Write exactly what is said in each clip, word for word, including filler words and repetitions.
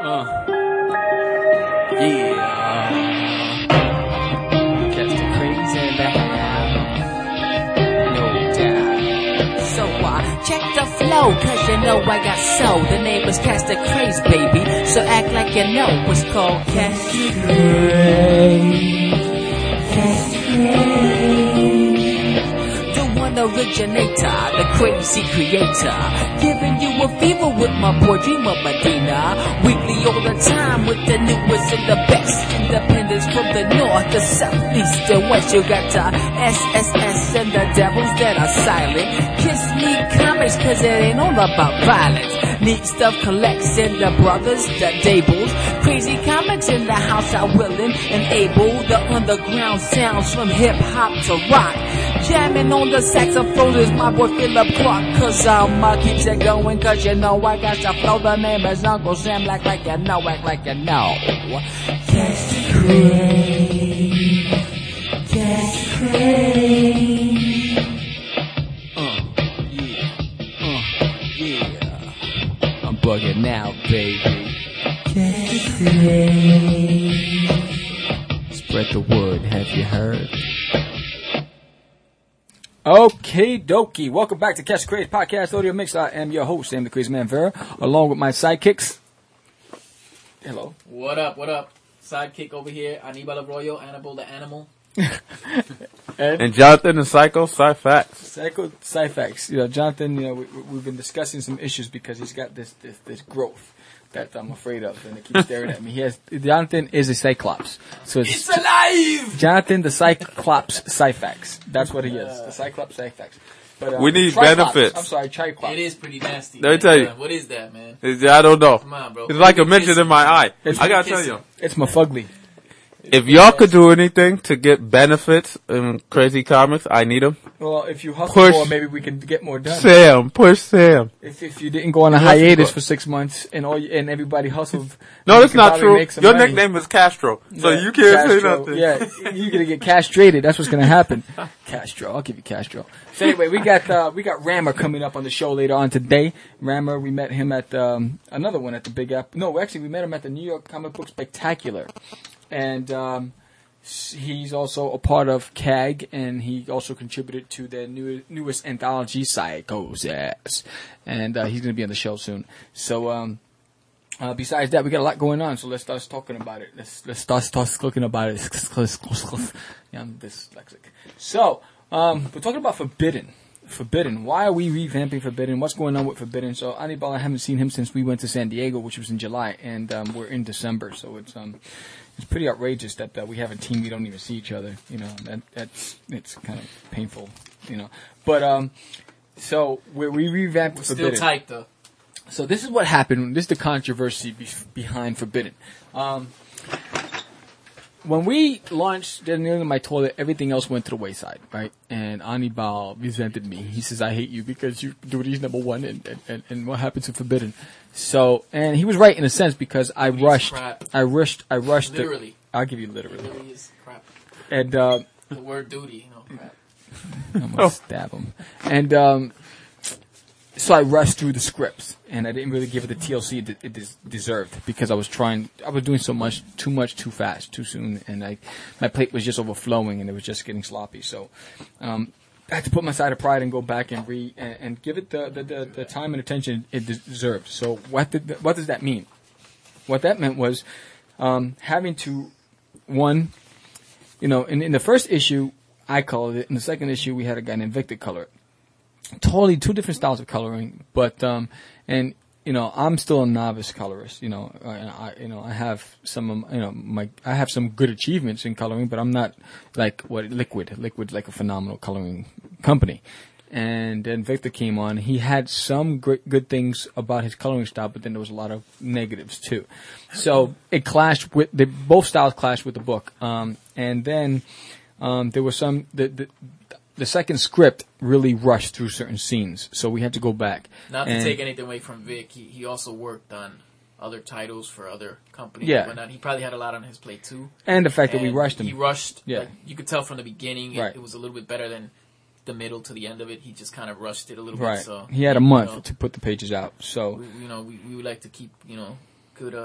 Uh. Yeah. Catch the crazy in the house. No doubt. So uh, check the flow, cause you know I got soul. The name is Catch the Craze, baby. So act like you know what's called Catch the Craze. Catch the Craze. The one originator, the crazy creator. Giving you a fever with my boy Dreamer Medina. Weekly all the time with the newest and the best. Independence from the north, the south, east, and west. You got the S S S and the devils that are silent. Kiss me comics cause it ain't all about violence. Neat stuff collects in the brothers, the Dables. Crazy comics in the house are willing and able. The underground sounds from hip hop to rock. Jamming on the saxophone is my boy Philip Clark. Cause I'ma keep it going cause you know I got to flow. The name is Uncle Sam, like like you know, act like you know. Catch the craze. Catch the craze. Uh, yeah. Uh, yeah. I'm bugging now, baby. Catch the craze. Spread the word, have you heard? Okay, dokie. Welcome back to Catch the Craze Podcast Audio Mix. I am your host, Sam the Crazy Man Vera, along with my sidekicks. Hello. What up, what up? Sidekick over here, Anibal Arroyo, Annabelle the Animal. and, and Jonathan the Psycho, Cyfax. Psycho, Cyfax. You know, Jonathan, you know, we, we've been discussing some issues because he's got this, this, this growth that I'm afraid of, and it keeps staring at me. He has, Jonathan is a Cyclops. So it's, it's alive! Jonathan the Cyclops Cyfax. That's what he is. The Cyclops Cyfax. But, um, we need Triclops. benefits. I'm sorry, Triclops. It is pretty nasty. Let me tell you. Uh, what is that, man? I don't know. Come on, bro. It's like a midget in my eye. It's I gotta tell you. It's Mafugly. If y'all could do anything to get benefits in Crazy Comics, I need them. Well, if you hustle Push more, maybe we can get more done. Sam, push Sam. If if you didn't go on a hiatus for six months and all you, and everybody hustled, no, that's not true. Your Your nickname is Castro, so yeah, you can't Castro, say nothing. Yeah, you're gonna get castrated. That's what's gonna happen. Castro, I'll give you Castro. So anyway, we got uh, we got Rammer coming up on the show later on today. Rammer, we met him at um, another one at the Big Apple. No, actually, we met him at the New York Comic Book Spectacular, and. Um, He's also a part of C A G, and he also contributed to the new, newest anthology, Psychos, and uh, he's going to be on the show soon. So, um, uh, besides that, we got a lot going on. So let's start talking about it. Let's let's start start looking about it. Yeah, I'm dyslexic. So, um, we're talking about Forbidden. Forbidden. Why are we revamping Forbidden? What's going on with Forbidden? So, Anibal, I haven't seen him since we went to San Diego, which was in July, and um, we're in December. So it's um. It's pretty outrageous that uh, we have a team we don't even see each other. You know, that that's it's kind of painful. You know, but um, so we we revamped We're Forbidden. still tight though. So this is what happened. This is the controversy be- behind Forbidden. Um, when we launched Dead Nearly My Toilet, everything else went to the wayside, right? And Anibal resented me. He says, "I hate you because you Duty's number one, and, and, and, and what happens to Forbidden?" So, and he was right in a sense because I Duty's rushed, crap. I rushed, I rushed. Literally. The, I'll give you literally. Literally is crap. And uh, The word duty, you know, crap. I'm gonna stab him. And um, so I rushed through the scripts, and I didn't really give it the T L C it, it des- deserved because I was trying. I was doing so much, too much, too fast, too soon, and I, my plate was just overflowing, and it was just getting sloppy. So, um, I had to put my side of pride and go back and re and, and give it the, the, the, the time and attention it deserved. So, what did what does that mean? What that meant was um, having to one, you know, in, in the first issue. I colored it. In the second issue, we had a guy named Victor color it. Totally two different styles of coloring, but um, and you know, I'm still a novice colorist. You know, I, I you know I have some of, you know my I have some good achievements in coloring, but I'm not like what Liquid. Liquid's like a phenomenal coloring company. And then Victor came on. He had some great, good things about his coloring style, but then there was a lot of negatives too. So it clashed with the both styles clashed with the book. Um, and then. Um, there was some, the, the, the second script really rushed through certain scenes, so we had to go back. Not to and take anything away from Vic, he, he also worked on other titles for other companies. Yeah. And whatnot. He probably had a lot on his plate too. And the fact and that we rushed him. He rushed. Yeah. Like, you could tell from the beginning it, Right. it was a little bit better than the middle to the end of it. He just kind of rushed it a little Right. bit. So he had a you month know, to put the pages out, so. we, you know, we, we would like to keep, you know, good, uh,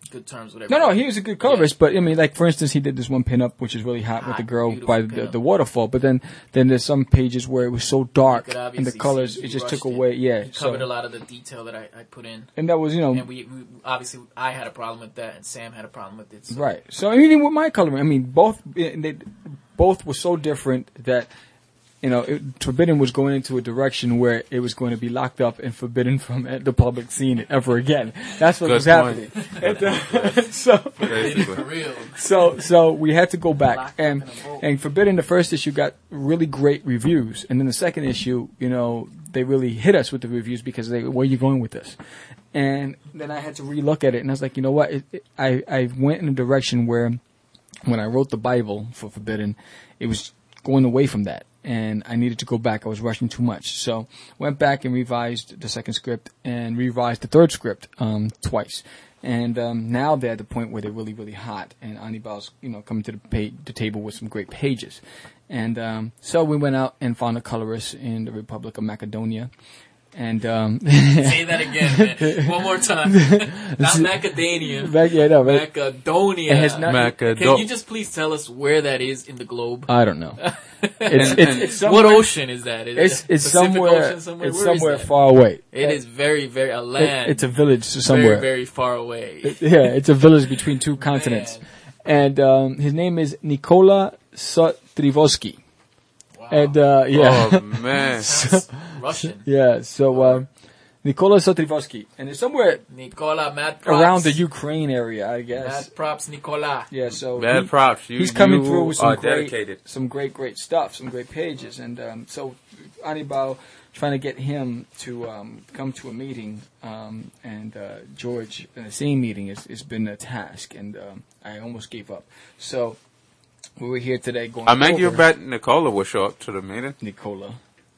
good terms with No, everybody. no, he was a good colorist, but I mean, like for instance, he did this one pinup which is really hot, with the Hot, girl beautiful by the, pinup. the waterfall. But then, then there's some pages where it was so dark You could and the obviously colors, see it he just took rushed it. away. Yeah, He so covered a lot of the detail that I, I put in, and that was you know and we, we obviously I had a problem with that, and Sam had a problem with it. So. right. So even with my coloring, I mean, both they both were so different that. You know, it, Forbidden was going into a direction where it was going to be locked up and forbidden from the public seeing it ever again. That's what Good was happening. point. And, uh, so, Did it for real. so, so we had to go back, Locked up and in a vault. and Forbidden, the first issue got really great reviews, and then the second issue, you know, they really hit us with the reviews because they, where are you going with this? And then I had to relook at it, and I was like, you know what? It, it, I I went in a direction where, when I wrote the Bible for Forbidden, it was going away from that. And I needed to go back. I was rushing too much. So went back and revised the second script and revised the third script um, twice. And um, now they're at the point where they're really, really hot. And Anibal's, you know, coming to the, pa- the table with some great pages. And um, so we went out and found a colorist in the Republic of Macedonia. And um, Say that again, man. One more time. Not Macadamia. back, yeah, no, but Macedonia. It has not- Macado- Can you just please tell us where that is in the globe? I don't know. It's, it's, it's somewhere, What ocean is that? Is It's it it's Pacific somewhere. Ocean somewhere? It's Where is somewhere that? far away. It is very, very a It- land. it's a village somewhere. very, very far away. Yeah, it's a village between two continents. And um, his name is Nikola Sotrivosky. Wow. And uh, yeah, Oh man. Sounds Russian. yeah. So uh, Nikola Sotrivosky, and it's somewhere Nicola, mad props. around the Ukraine area, I guess. Mad props, Nicola. Yeah. So Bad he- props. You, he's coming you through with some are great, dedicated. some great, great stuff, some great pages, and um, so Anibal trying to get him to um, come to a meeting, um, and uh, George in the same meeting has, has been a task, and um, I almost gave up. So we were here today going. I make you over bet Nicola will show up to the meeting. Nicola.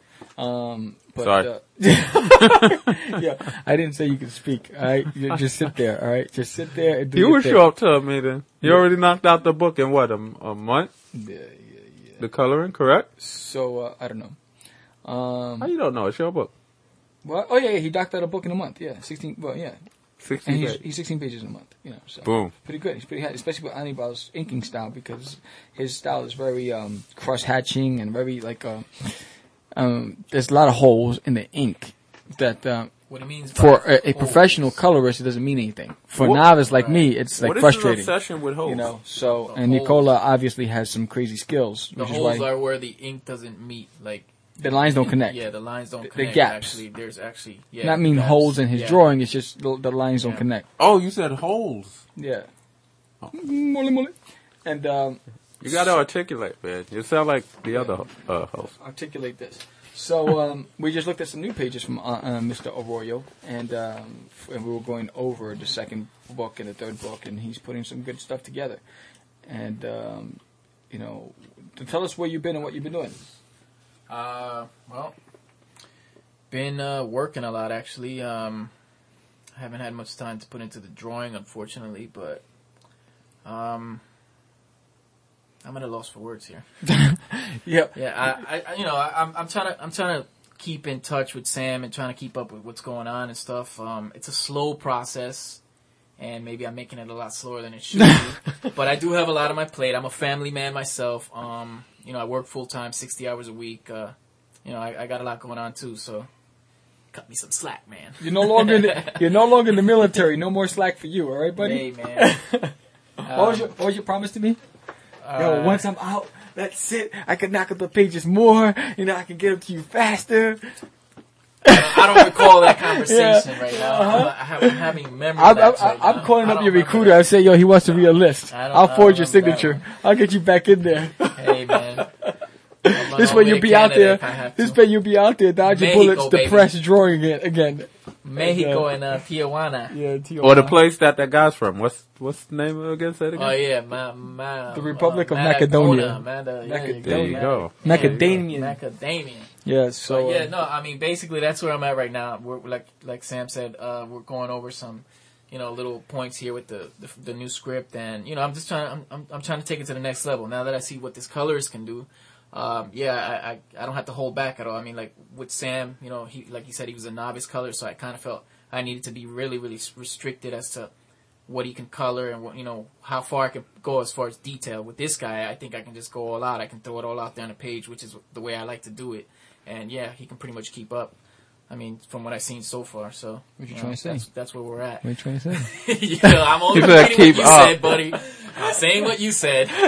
Um, but, Sorry. Uh, yeah, I didn't say you could speak. All right, you just sit there. All right, just sit there and do You your will thing. show up to a meeting. You already knocked out the book in what, a, a month? Yeah, yeah, yeah. The coloring, correct? So uh, I don't know. Um, How you don't know? It's your book. Well, oh yeah, yeah, he knocked out a book in a month. Yeah, sixteen. Well, yeah, sixty and he's, days. he's sixteen pages in a month. You know, so Boom. pretty good. He's pretty high, especially with Anibal's inking style because his style is very um, cross hatching and very like. Uh, um, there's a lot of holes in the ink that uh, What it means for by a, a holes. professional colorist it doesn't mean anything. For a What- novice like Right. me, it's like what is frustrating. his obsession with holes? You know, so The and holes. Nicola obviously has some crazy skills, The which is holes why are where the ink doesn't meet. Like the lines don't connect. yeah, the lines don't The- the connect. gaps. Actually, there's actually yeah. Not mean gaps. holes in his Yeah. drawing. It's just the, the lines don't Yeah. connect. Oh, you said holes. Yeah. Mole, mole. And um, You got to articulate, man. You sound like the other uh, host. articulate this. So um, we just looked at some new pages from uh, uh, Mister Arroyo, and um, f- and we were going over the second book and the third book, and he's putting some good stuff together. And um, you know, to tell us where you've been and what you've been doing. Uh, well, been uh, working a lot actually. Um, I haven't had much time to put into the drawing, unfortunately, but um, I'm at a loss for words here. Yeah. Yeah, I, I, I you know, I, I'm, I'm trying to, I'm trying to keep in touch with Sam and trying to keep up with what's going on and stuff. Um, it's a slow process, and maybe I'm making it a lot slower than it should be. But I do have a lot on my plate. I'm a family man myself. Um, you know, I work full time, sixty hours a week. Uh, you know, I, I got a lot going on too, so cut me some slack, man. You're no longer in the, you're no longer in the military. No more slack for you. All right, buddy. Hey, man. what was your What was your promise to me? Yo, Uh, once I'm out, that's it. I can knock up the pages more. You know, I can get them to you faster. I don't recall that conversation right now. Uh-huh. I'm, I have, I'm having memory I'm, I'm, lapse right I'm now. calling I up don't your remember recruiter. I say, yo, he wants to read a list. I don't- I'll I forge your don't remember that signature. I'll get you back in there. that. Hey, man. I'll run This all way the you'll to be out Canada there. if I have This to. way you'll be out there dodging Mexico, bullets, baby. depressed, drawing it again. Mexico and uh, Tijuana. Yeah, Tijuana. Or the place that that guy's from. What's what's the name again? Say it again. Oh yeah, ma, ma, The Republic uh, of Macedonia. Madagona, Mada- yeah, Macad- There you go. Yeah, Macadamian. Macadamia. Yeah, So so yeah, uh, no, I mean basically that's where I'm at right now. We're like like Sam said, uh, we're going over some, you know, little points here with the, the the new script, and you know I'm just trying I'm, I'm I'm trying to take it to the next level. Now that I see what this colorist can do, um, yeah, I, I I don't have to hold back at all. I mean, like with Sam, you know, he like he said he was a novice colorist, so I kind of felt I needed to be really really restricted as to what he can color and what, you know, how far I can go as far as detail. With this guy, I think I can just go all out. I can throw it all out there on the page, which is the way I like to do it. And yeah, he can pretty much keep up. I mean, from what I've seen so far, so. What you know, trying to say? That's, that's where we're at. What are you trying to say? Yeah, I'm only You better repeating what keep you up. said, buddy. I'm saying what you said. I,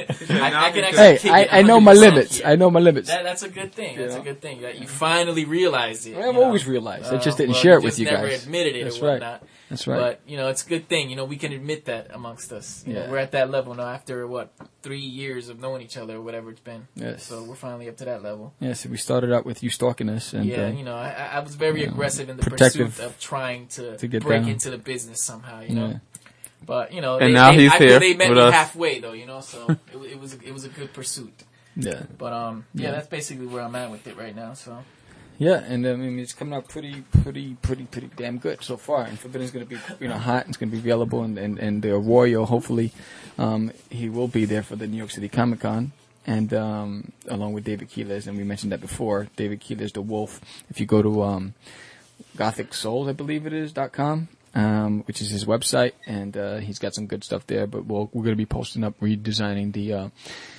I can actually Hey, kick I, it I know my one hundred percent limits. here. I know my limits. That, that's a good thing. That's Yeah. a good thing that you finally realized it. I've you know. always realized. I just Uh, didn't well, share it you with just you never guys. admitted it That's or right. whatnot. That's right. But you know, it's a good thing. You know, we can admit that amongst us. You Yeah. know, we're at that level now after what three years of knowing each other or whatever it's been. Yes. So we're finally up to that level. Yeah, so we started out with you stalking us, and yeah, uh, you know, I, I was very you know, aggressive in the protective pursuit of trying to, to get break down. into the business somehow. You know. yeah. But you know, And they, now they, he's I feel here they met with me us. halfway though. You know, so it, it was it was a good pursuit. Yeah. But um, yeah, Yeah. that's basically where I'm at with it right now. So Yeah, and I mean it's coming out pretty, pretty, pretty, pretty damn good so far. And Forbidden's going to be, you know, hot. It's going to be available, and and and the Arroyo, hopefully, um, he will be there for the New York City Comic Con, and um, along with David Quiles, and we mentioned that before. David Quiles, the Wolf. If you go to um, Gothic Souls, I believe it is dot com, um, which is his website, and uh, he's got some good stuff there. But we'll, we're going to be posting up, redesigning the. Uh,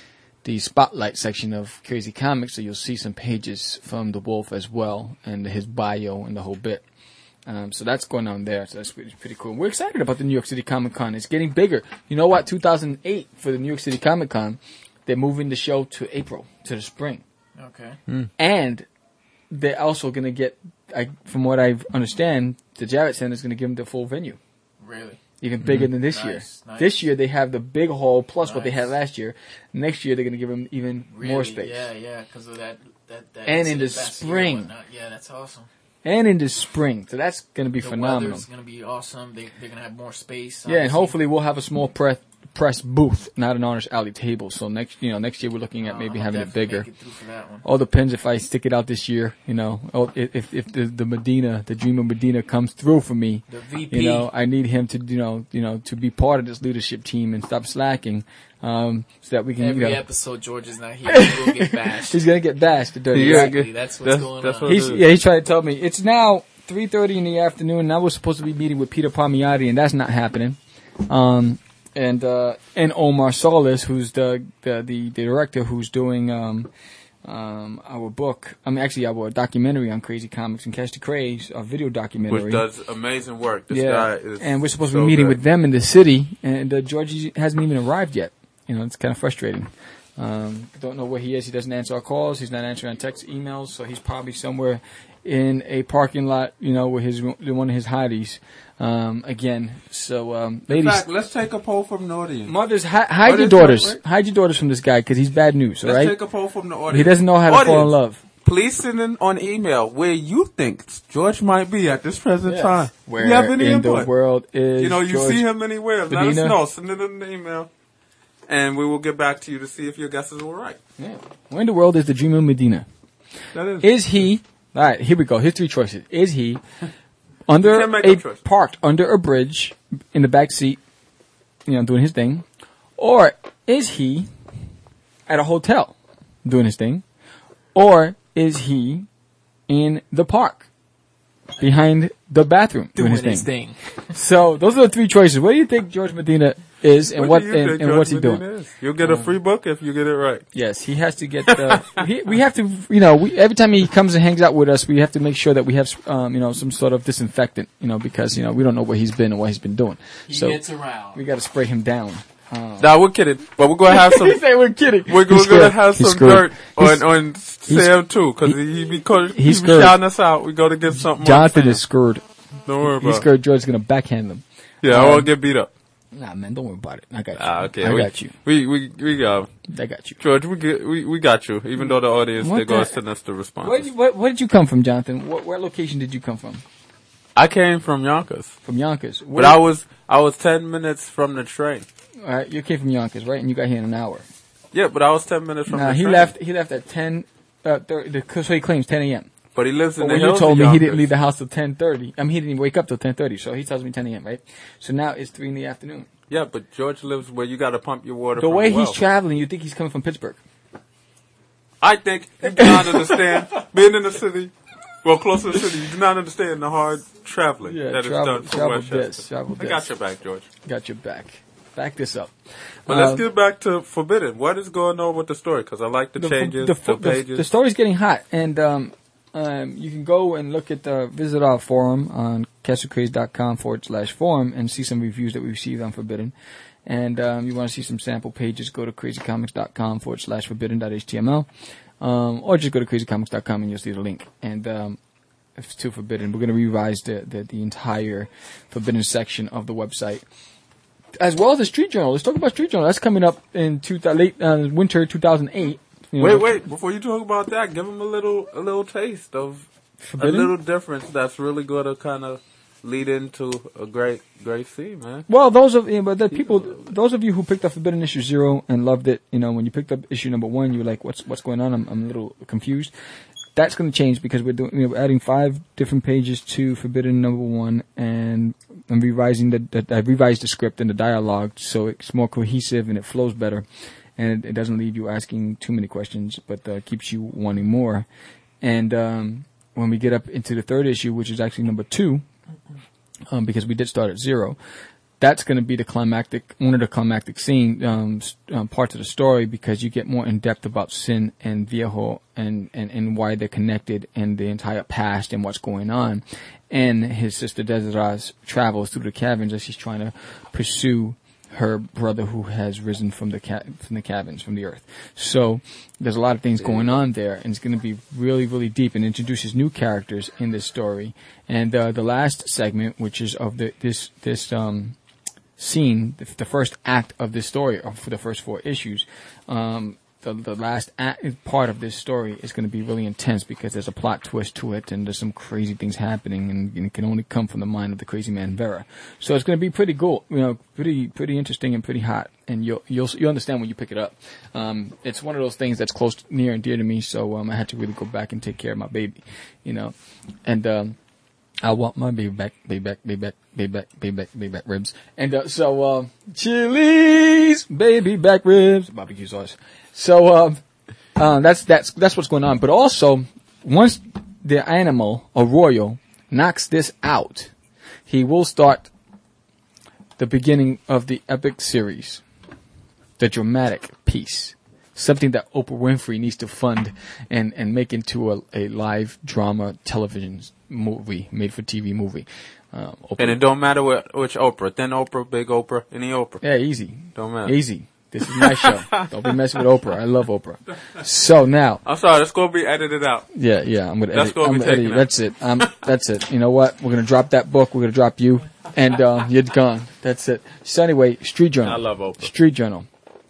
the spotlight section of Crazy Comics, so you'll see some pages from the Wolf as well, and his bio and the whole bit. Um, so that's going on there. So that's pretty, pretty cool. We're excited about the New York City Comic Con. It's getting bigger. You know what? two thousand eight for the New York City Comic Con, they're moving the show to April, to the spring, okay, and they're also going to get, I, from what I understand, the Jarrett Center is going to give them the full venue. really. Even bigger than this Nice, year. nice. This year they have the big hall plus what they Nice. had last year. Next year they're going to give them even Really? more space. Yeah, yeah, because of that. that, that And in the incident last year spring. whatnot. Yeah, that's awesome. And in the spring. So that's going to be The phenomenal. weather's going to be awesome. They, they're going to have more space. Yeah, and obviously. hopefully we'll have a small press press booth, not an Honest Alley table. So next, you know, next year we're looking at Uh, maybe I'll having it definitely bigger. make it through for that one. All depends if I stick it out this year, you know. Oh, if if the the Medina, the Dream of Medina comes through for me, The V P. you know, I need him to, you know, you know, to be part of this leadership team and stop slacking, um, so that we can, Every you know, episode George is not here, he will get bashed. he's gonna get bashed. The dirty Yeah, rat. Exactly. That's what's That's- going that's on. what- He's, yeah, he tried to tell me it's now three thirty in the afternoon, and I was supposed to be meeting with Peter Palmiotti, and that's not happening. Um, and uh, and Omar Solis, who's the the, the, the director, who's doing um, um, our book. I mean, actually, our documentary on Crazy Comics and Catch the Craze, our video documentary. Which does amazing work. This yeah, guy is and we're supposed to so be meeting good. with them in the city, and uh, Georgie hasn't even arrived yet. You know, it's kind of frustrating. Um, don't know where he is. He doesn't answer our calls. He's not answering our text, emails. So he's probably somewhere in a parking lot, you know, with his one of his hotties. Um, again, so um, In ladies, fact, let's take a poll from the audience. mothers, hi, hide What your is that, daughters. right? Hide your daughters from this guy because he's bad news. All Let's right, take a poll from the audience. he doesn't know how to fall in Audience, love. Please send in on email where you think George might be at this present Yes. time. Where you have any in input? the world is You know, you George see him anywhere. Let us Medina? know. Send it in an email. And we will get back to you to see if your guesses were right. Yeah. Where in the world is the Dream of Medina? That is. Is he? All right, here we go. Here's three choices. Is he under You can't make a no choice. parked under a bridge in the back seat, you know, doing his thing, or is he at a hotel doing his thing, or is he in the park behind the bathroom doing, Doing his thing? thing. So those are the three choices. What do you think George Medina is, and what, do you and, think and George what's he Medina doing? is? You'll get a free book if you get it right. Yes, he has to get the. he, we have to, you know, we, every time he comes and hangs out with us, we have to make sure that we have, um, you know, some sort of disinfectant, you know, because you know we don't know where he's been and what he's been doing. He so gets around. we got to spray him down. Uh, Nah, we're kidding. But we're going to have some... he said we're kidding. We're, He's we're going to screwed. have He's some screwed. dirt He's- on, on Sam, too, because he, he be, co- he be He's screwed. shouting us out. We got to get something Jonathan on is screwed. Don't worry He's about it. scared George's gonna backhand them. Yeah, I Um, won't get beat up. Nah, man, don't worry about it. I got you. Ah, okay. I we, got you. We, we, we got, I got you. George, we, get, we, we got you, even though the audience, What they're going the- to send us the response. Where did you, where, where did you come from, Jonathan? What, what location did you come from? I came from Yonkers, From Yonkers. but I was, I was ten minutes from the train. All right, you came from Yonkers, right? And you got here in an hour. Yeah, but I was ten minutes from Nah, the he train. left. He left at ten. Uh, thirty, so he claims ten a.m. But he lives in But the when you hills told of me he Yonkers. didn't leave the house till ten thirty, I mean he didn't even wake up till ten thirty, so he tells me ten a.m. Right? So now it's three in the afternoon. Yeah, but George lives where you got to pump your water The from way a well. he's traveling, you think he's coming from Pittsburgh. I think you can understand being in the city. Well, close to the city. You do not understand the hard traveling Yeah, that is travel- done from travel Westchester. this, travel I got this. your back, George. Got your back. Back this up. But Uh, let's get back to Forbidden. What is going on with the story? Because I like the, the, changes, the, the, the, pages. the story's getting hot, and um, um, you can go and look at the visit our forum on castlecraze.com forward slash forum and see some reviews that we received on Forbidden. And um, you want to see some sample pages, go to crazycomics.com forward slash forbidden.html, um, or just go to crazycomics dot com and you'll see the link. And um, it's to Forbidden. We're going to revise the, the the entire Forbidden section of the website, as well as the Street Journal. Let's talk about Street Journal. That's coming up in two, late uh, winter two thousand eight. You know, Wait, wait! Before you talk about that, give them a little, a little taste of Forbidden? a little difference that's really going to kind of lead into a great, great scene, man. Well, those of you, but the people, those of you who picked up Forbidden issue zero and loved it, you know, when you picked up issue number one, you were like, "What's what's going on?" I'm I'm a little confused. That's going to change because we're doing, you know, we're adding five different pages to Forbidden number one, and I'm revising the, the I revised the script and the dialogue so it's more cohesive and it flows better, and it, it doesn't leave you asking too many questions, but uh, keeps you wanting more. And um, when we get up into the third issue, which is actually number two, um, because we did start at zero, that's going to be the climactic, one of the climactic scene um, s- um, parts of the story, because you get more in depth about Sin and Viejo and, and, and why they're connected and the entire past and what's going on. And his sister Desiree's travels through the caverns as she's trying to pursue her brother who has risen from the ca- from the caverns, from the earth. So there's a lot of things going on there, and it's going to be really, really deep and introduces new characters in this story. And uh, the last segment, which is of the this this um. scene, the, the first act of this story, or for the first four issues, um, the, the last act, part of this story is going to be really intense because there's a plot twist to it and there's some crazy things happening, and, and it can only come from the mind of the crazy man Vera. So it's going to be pretty cool, you know, pretty pretty interesting and pretty hot, and you'll you'll you'll understand when you pick it up. Um, it's one of those things that's close, near and dear to me, so um, I had to really go back and take care of my baby, you know, and. Um, I want my baby back, baby back, baby back, baby back, baby back, baby back ribs. And uh, so, uh, Chili's baby back ribs, barbecue sauce. So, uh, uh, that's that's that's what's going on. But also, once the animal Arroyo knocks this out, he will start the beginning of the epic series, the dramatic piece. Something that Oprah Winfrey needs to fund and, and make into a, a live drama television movie, made for T V movie. Um, Oprah. And it don't matter what, which Oprah, thin Oprah, big Oprah, any Oprah. Yeah, easy. Don't matter. Easy. This is my show. Don't be messing with Oprah. I love Oprah. So now. I'm sorry, that's going to be edited out. Yeah, yeah. I'm gonna That's edit. gonna I'm be gonna taken edit. out. That's it. Um, that's it. You know what? We're gonna drop that book. We're gonna drop you, and uh, you're gone. That's it. So anyway, Street Journal. I love Oprah. Street Journal,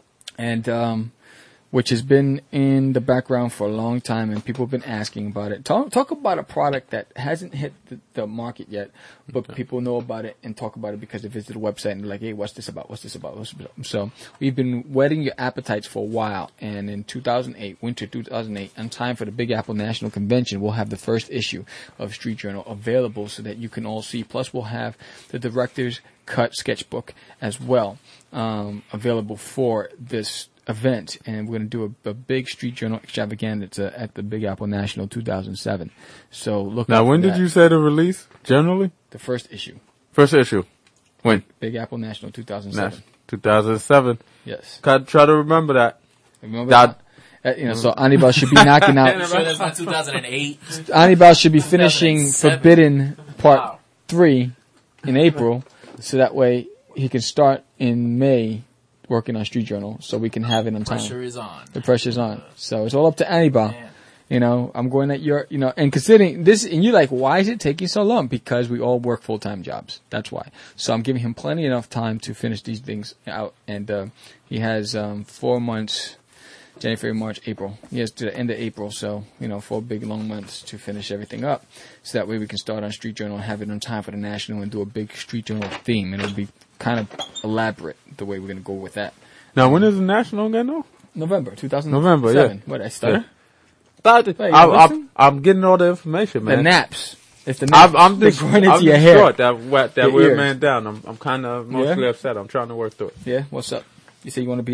and um, which has been in the background for a long time, and people have been asking about it. Talk, talk about a product that hasn't hit the, the market yet, but okay. people know about it and talk about it because they visit the website and they're like, hey, what's this about? What's this about? What's this about? So we've been whetting your appetites for a while, and in two thousand eight, winter two thousand eight, on time for the Big Apple National Convention, we'll have the first issue of Street Journal available so that you can all see. Plus, we'll have the director's cut sketchbook as well um, available for this event, and we're going to do a, a big Street Journal extravaganza at the Big Apple National two thousand seven. So look. Now, out when for did that. you say the release? Generally, The first issue, first issue. When? Big Apple National two thousand seven. two thousand seven. Yes. Got try to remember that. Remember That- that? Uh, you know, so Anibal should be knocking I'm out. sure that's not two thousand eight. Anibal should be finishing two thousand seven. Forbidden Part Wow. Three in April, so that way he can start in May working on Street Journal, so we can have it on time. Pressure is on. The pressure's on. So it's all up to Anibal. Man. You know, I'm going at your, you know, and considering this, and you're like, why is it taking so long? Because we all work full-time jobs. That's why. So I'm giving him plenty enough time to finish these things out. And, uh, he has, um, four months, January, February, March, April. He has to the end of April. So, you know, four big long months to finish everything up. So that way we can start on Street Journal and have it on time for the National and do a big Street Journal theme. And it'll be kind of elaborate the way we're going to go with that. Now, when is the national again? No. November two thousand seven. November, yeah. What, I started? Thought- Wait, you I'm, listen? I'm, I'm getting all the information, The man. naps. If the naps, I'm, I'm they're just, going into I'm your just hair. short that wet, that Your weird ears. man down. I'm, I'm kind of mostly Yeah? upset. I'm trying to work through it. Yeah, what's up? You say you want to be down?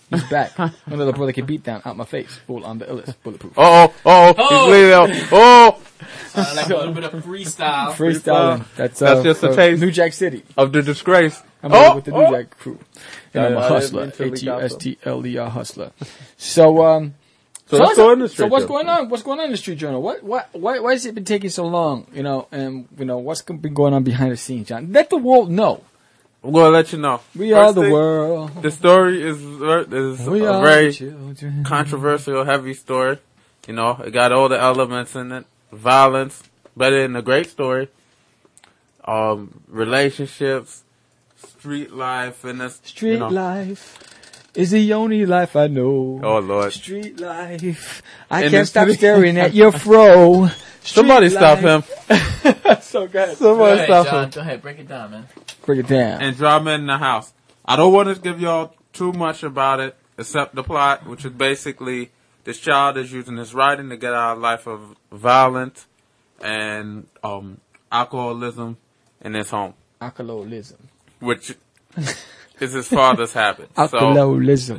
He's back. Another brother can beat down out my face. Full on the illest. Bulletproof. Oh, oh, oh, he's bleeding out. Oh, Uh, like a little bit of freestyle. Freestyling. That's, uh, That's just a for taste. New Jack City. of the disgrace. I'm Oh, with the New oh. Jack crew. And Yeah, I'm a I didn't hustler. mean to H leak U out S T L E R hustler. So, um, So let's what's go up- in the So Street what's Journal. going on? What's going on in the Street Journal? What, what, why, why has it been taking so long? You know, and you know what's been going on behind the scenes, John? Let the world know. We'll let you know. We First are the thing, world. The story is is We a are very the children. controversial, heavy story. You know, it got all the elements in it. Violence, better than a great story. Um, relationships, street life, and this Street you know. life is the only life I know. Oh Lord! Street life. I In can't the stop street- staring at your fro. Somebody Street stop life. him! So good. Go Somebody ahead, stop John. him! Go ahead, break it down, man. Break it down. And drama in the house. I don't want to give y'all too much about it, except the plot, which is basically this child is using his writing to get out of life of violence and um, alcoholism in his home, Alcoholism. which is his father's habit. So, Alcoholism.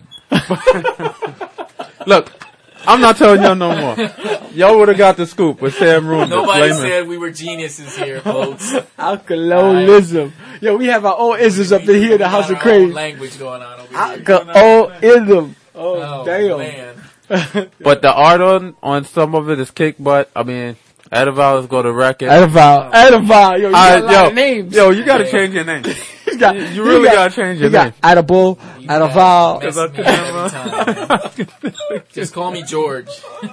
look, I'm not telling y'all no more. Y'all would have got the scoop with Sam Rooney. Nobody blaming- said we were geniuses here, folks. Alcoholism. Yo, we have our own isms up in here in the House of Got our own Crazy. language going on over here. Alcoholism. Oh, Oh, damn. man. But the art on, on some of it is kick butt. I mean, Edival is going to wreck it. Edival. Edival. Yo, you got I- a lot yo, of names. Yo, you got to Yeah. change your name. You got- You, you really got to change You your got name. Edible, You Edival. guys mess I me can up every time, man. Just call me George.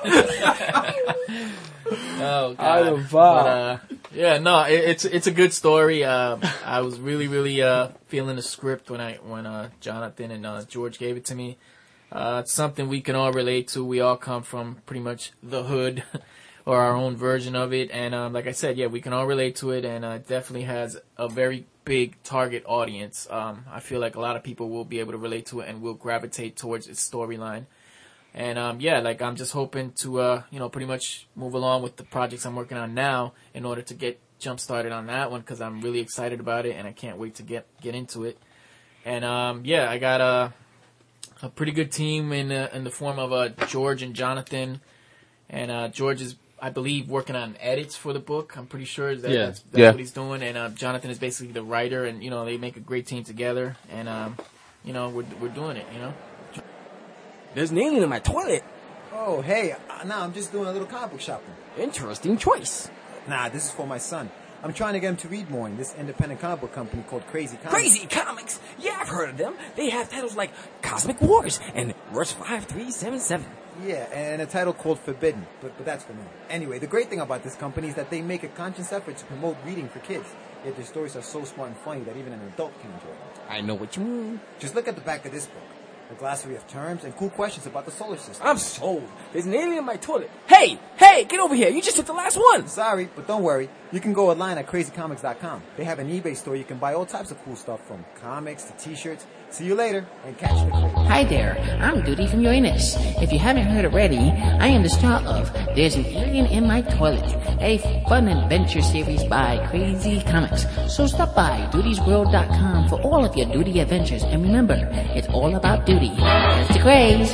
Oh, God. Edival. But, uh, yeah, no, it, it's it's a good story. Uh, I was really, really uh, feeling the script when I when uh, Jonathan and uh, George gave it to me. Uh, it's something we can all relate to. We all come from pretty much the hood or our own version of it. And um, like I said, yeah, we can all relate to it. And uh, it definitely has a very big target audience. Um, I feel like a lot of people will be able to relate to it and will gravitate towards its storyline. And um, yeah, like I'm just hoping to, uh, you know, pretty much move along with the projects I'm working on now in order to get jump started on that one because I'm really excited about it and I can't wait to get get into it. And um, yeah, I got a a pretty good team in uh, in the form of uh, George and Jonathan, and uh, George is, I believe, working on edits for the book. I'm pretty sure that Yeah. that's, that's Yeah. what he's doing. And uh, Jonathan is basically the writer, and you know they make a great team together. And um, you know we're we're doing it. You know. There's an alien in my toilet. Oh, hey, uh, nah, I'm just doing a little comic book shopping. Interesting choice. Nah, this is for my son. I'm trying to get him to read more in this independent comic book company called Crazy Comics. Crazy Comics. Yeah, I've heard of them. They have titles like Cosmic Wars and Rush five three seven seven. Yeah, and a title called Forbidden, but, but that's for me. Anyway, the great thing about this company is that they make a conscious effort to promote reading for kids. Yet their stories are so smart and funny that even an adult can enjoy them. I know what you mean. Just look at the back of this book. A glossary of terms and cool questions about the solar system. I'm sold. There's an alien in my toilet. Hey, hey, get over here. You just hit the last one. Sorry, but don't worry. You can go online at crazy comics dot com. They have an eBay store you can buy all types of cool stuff from comics to t-shirts. See you later and catch the craze. Hi there, I'm Duty from Uranus. If you haven't heard already, I am the star of There's an Alien in My Toilet, a fun adventure series by Crazy Comics. So stop by duties world dot com for all of your Duty adventures. And remember, it's all about duty. That's the craze.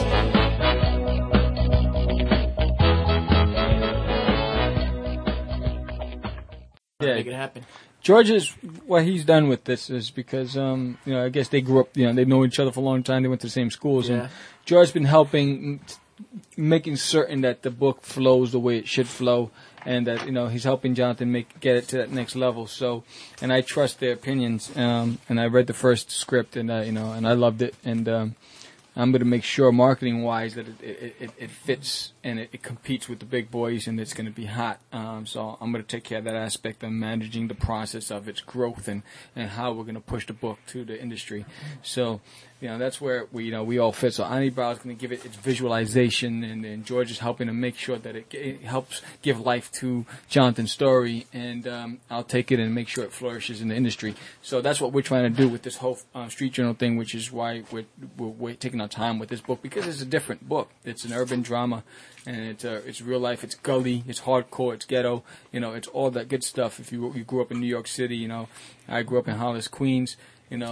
Yeah. Make it happen. George is what he's done with this is because um, you know I guess they grew up, you know, they know each other for a long time. They went to the same schools, Yeah. and George's been helping, making certain that the book flows the way it should flow, and that you know he's helping Jonathan make get it to that next level. So, and I trust their opinions. Um, and I read the first script, and uh, you know, and I loved it, and um, I'm going to make sure, marketing wise, that it it, it, it fits and it, it competes with the big boys, and it's going to be hot. Um, so I'm going to take care of that aspect of managing the process of its growth and, and how we're going to push the book to the industry. So, you know, that's where we you know we all fit. So Ani Brow is going to give it its visualization, and, and George is helping to make sure that it, it helps give life to Jonathan's story, and um, I'll take it and make sure it flourishes in the industry. So that's what we're trying to do with this whole uh, Street Journal thing, which is why we're, we're, we're taking our time with this book, because it's a different book. It's an urban drama, and it's uh, it's real life. It's gully. It's hardcore. It's ghetto. You know, it's all that good stuff. If you you grew up in New York City, you know, I grew up in Hollis, Queens. You know,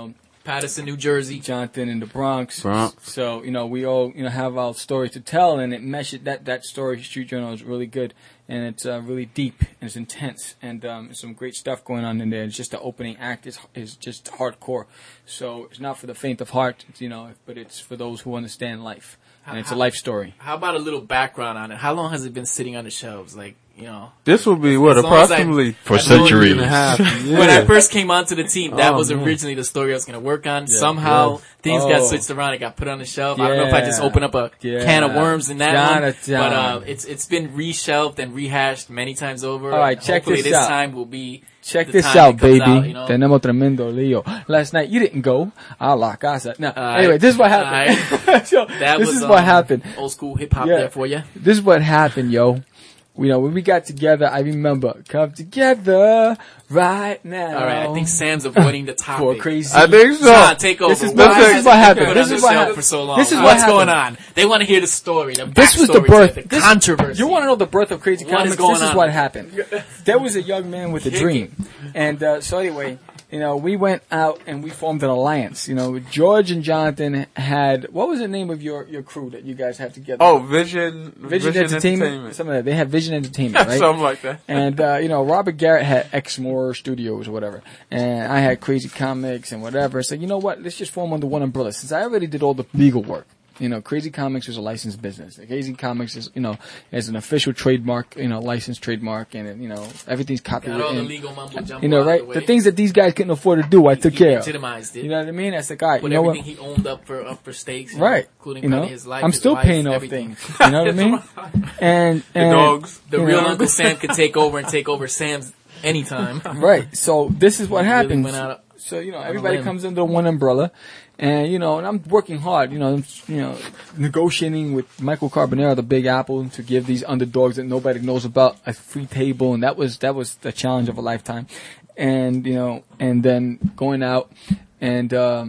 Patterson, New Jersey. Jonathan in the Bronx. Bronx. So, you know, we all, you know, have our stories to tell, and it meshes, that, that story, Street Journal, is really good, and it's uh, really deep, and it's intense, and um, some great stuff going on in there. It's just the opening act is is just hardcore. So it's not for the faint of heart, it's, you know, but it's for those who understand life, and it's a life story. How about a little background on it? How long has it been sitting on the shelves? Like, you know, This will be what as long as I- approximately For as long as- centuries. and a half. Yeah. when I first came onto the team, that Oh, was man. originally the story I was going to work on. Somehow things got Oh. switched around. It got put on the shelf. I don't know if I just Yeah. opened up a Yeah. can of worms in that Jonathan. one, but uh, it's it's been reshelved and rehashed many times over. All right, and check hopefully this this out. time will be Check the this time out, it comes baby. out, you know? Tenemos tremendo lío. Last night, you didn't go. A la casa. No, right. anyway, this is what happened. So, That this was is what um, happened. Old school hip hop Yeah. there for you. This is what happened, yo. You know, when we got together, I remember, come together right now. All right, I think Sam's avoiding the For topic. crazy. I think so. John, take over. This is Why what- has this is it what been happened. put This on is the what shelf happened. for so long? This is what What's happened. going on? They want to hear the story. The This was the backstory, birth. the This, controversy. You want to know the birth of Crazy What is Comics? going This is on? what happened. There was a young man with a dream. And uh, so anyway, you know, we went out and we formed an alliance. You know, George and Jonathan had, what was the name of your, your crew that you guys have together? Oh, Vision, Vision, Vision, Entertainment. Entertainment. Something like that. They had Vision Entertainment, right? Something like that. And, uh, you know, Robert Garrett had Exmoor Studios or whatever. And I had Crazy Comics and whatever. So, you know what? Let's just form under one umbrella. Since I already did all the legal work. You know, Crazy Comics was a licensed business. Crazy Comics is, you know, is an official trademark, you know, licensed trademark, and, you know, everything's Got all the copyrighted. legal mumbo jumbo You know, out of right? The, way. The things that these guys couldn't afford to do, I took he care of. legitimized it. You know what I mean? That's like, all right, Put you know what? everything he owned up for up for stakes, you know, Right. including You know, probably his life. I'm his still wife, paying off everything. things. You know what I mean? And, The and dogs. The you real know, Uncle Sam could take over and take over Sam's anytime. Right. So this is what Really happens. went out So, you know, a everybody limb. comes under one umbrella, and, you know, and I'm working hard, you know, I'm, you know, negotiating with Michael Carbonero, the Big Apple, to give these underdogs that nobody knows about a free table, and that was, that was the challenge of a lifetime. And, you know, and then going out, and, um,